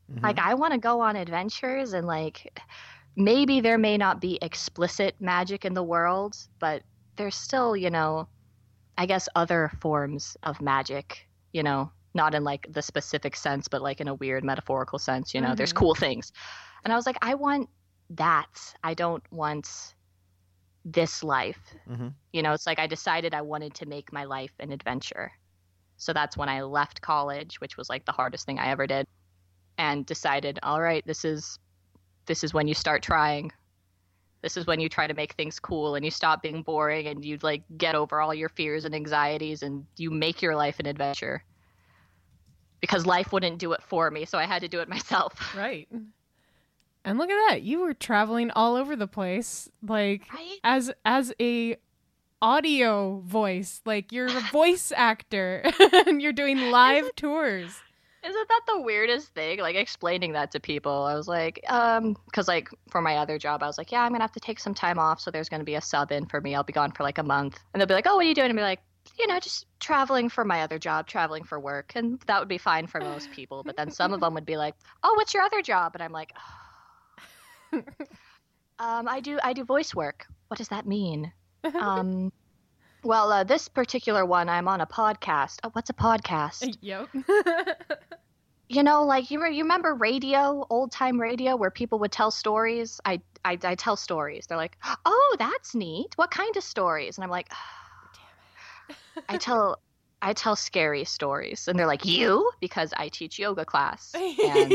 Mhm. Like, I want to go on adventures, and like maybe there may not be explicit magic in the world, but there's still, you know, I guess other forms of magic, you know, not in like the specific sense, but like in a weird metaphorical sense, you know, there's Mhm. cool things. And I was like, I want that. I don't want this life. Mhm. You know, it's like I decided I wanted to make my life an adventure. So that's when I left college, which was like the hardest thing I ever did, and decided, all right, this is this is when you start trying. This is when you try to make things cool and you stop being boring and you like get over all your fears and anxieties and you make your life an adventure. Because life wouldn't do it for me, so I had to do it myself. Right. And look at that. You were traveling all over the place, like Right? as as a audio voice. Like you're a voice actor and you're doing live tours. Isn't that the weirdest thing? Like explaining that to people. I was like, um, because like for my other job, I was like, yeah, I'm gonna have to take some time off, so there's gonna be a sub in for me. I'll be gone for like a month, and they'll be like, oh, what are you doing? And I'll be like, you know, just traveling for my other job, traveling for work, and that would be fine for most people. But then some of them would be like, oh, what's your other job? And I'm like, oh. um, I do I do voice work. What does that mean? Um. Well, uh, this particular one, I'm on a podcast. Oh, what's a podcast? Yep. You know, like you, re- you remember radio, old time radio, where people would tell stories. I, I, I tell stories. They're like, oh, that's neat. What kind of stories? And I'm like, oh. I tell, I tell scary stories. And they're like, you? Because I teach yoga class. And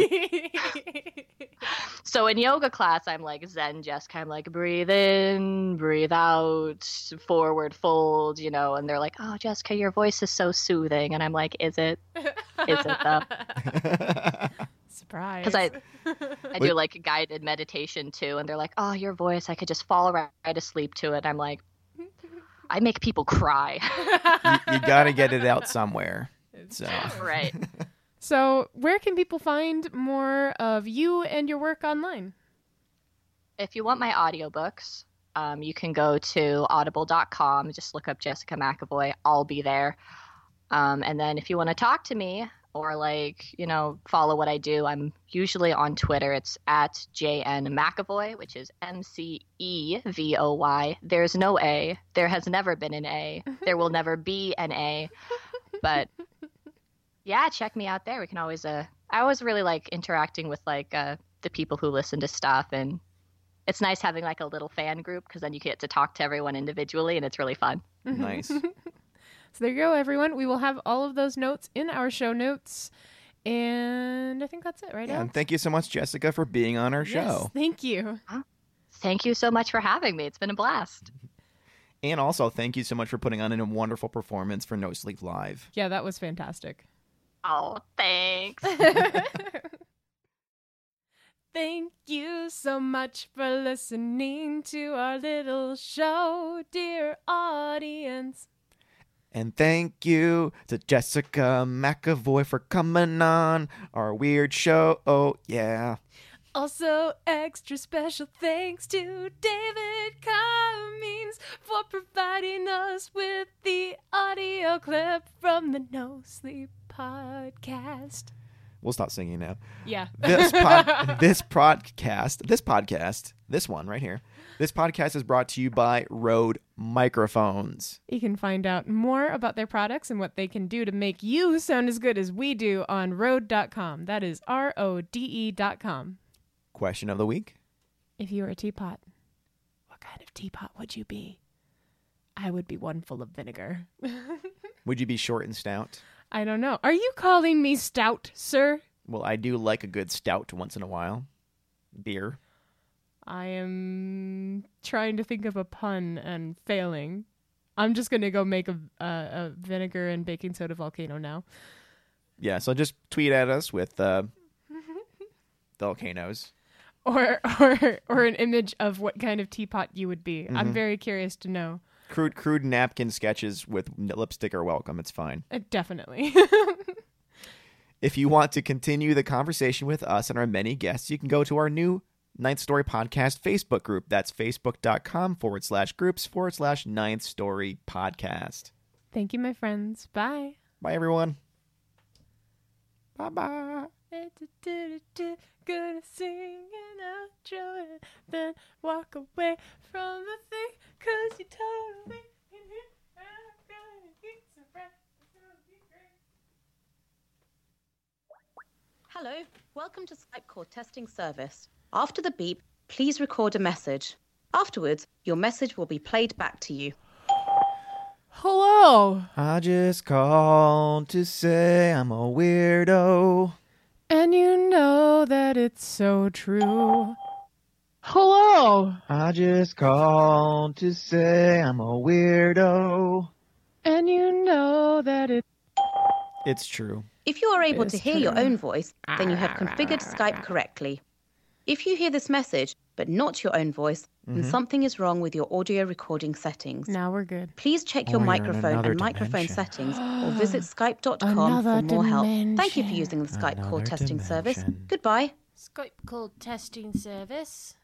so in yoga class, I'm like Zen Jessica. I'm like, breathe in, breathe out, forward fold, you know. And they're like, oh, Jessica, your voice is so soothing. And I'm like, is it? Is it though? Surprise. Because I, I do like guided meditation too, and they're like, "Oh, your voice, I could just fall right, right asleep to it." I'm like, I make people cry. you, you got to get it out somewhere. So. Right. So, where can people find more of you and your work online? If you want my audiobooks, um, you can go to audible dot com. Just look up Jessica McAvoy. I'll be there. Um, and then if you want to talk to me or like, you know, follow what I do, I'm usually on Twitter. It's at J N McAvoy, which is M C E V O Y. There's no A. There has never been an A. There will never be an A. But yeah, check me out there. We can always, uh, I always really like interacting with like uh, the people who listen to stuff. And it's nice having like a little fan group because then you get to talk to everyone individually and it's really fun. Nice. So there you go, everyone. We will have all of those notes in our show notes. And I think that's it, right? Yeah, Alex? and thank you so much, Jessica, for being on our Yes, show. thank you. Thank you so much for having me. It's been a blast. And also, thank you so much for putting on a wonderful performance for No Sleep Live. Yeah, that was fantastic. Oh, thanks. Thank you so much for listening to our little show, dear audience. And thank you to Jessica McAvoy for coming on our weird show. Oh, yeah. Also, extra special thanks to David Cummings for providing us with the audio clip from the No Sleep podcast. We'll stop singing now. Yeah. This pod, this podcast, this podcast, this one right here, this podcast is brought to you by Rode Microphones. You can find out more about their products and what they can do to make you sound as good as we do on Rode dot com. That is R O D E dot com. Question of the week. If you were a teapot, what kind of teapot would you be? I would be one full of vinegar. Would you be short and stout? I don't know. Are you calling me stout, sir? Well, I do like a good stout once in a while. Beer. I am trying to think of a pun and failing. I'm just going to go make a, a, a vinegar and baking soda volcano now. Yeah, so just tweet at us with uh, volcanoes. Or, or, or an image of what kind of teapot you would be. Mm-hmm. I'm very curious to know. Crude, crude napkin sketches with lipstick are welcome. It's fine. Uh, definitely. If you want to continue the conversation with us and our many guests, you can go to our new Ninth Story Podcast Facebook group. That's facebook.com forward slash groups forward slash Ninth Story Podcast. Thank you, my friends. Bye. Bye, everyone. Bye-bye. Gonna sing an outro and then walk away from the thing, cause you told me. Hello, welcome to Skype call testing service. After the beep, please record a message. Afterwards, your message will be played back to you. Hello. I just called to say I'm a weirdo. And you know that it's so true. Hello. I just called to say I'm a weirdo. And you know that it... It's true. If you are able It's to hear true. your own voice, then you have configured Skype correctly. If you hear this message, but not your own voice, then Mhm. something is wrong with your audio recording settings. Now we're good. Please check your Or you're in microphone another and microphone dimension. settings or visit skype dot com for Another more help. Thank you for dimension. using the Skype call Another testing service. dimension. Goodbye. Skype call testing service.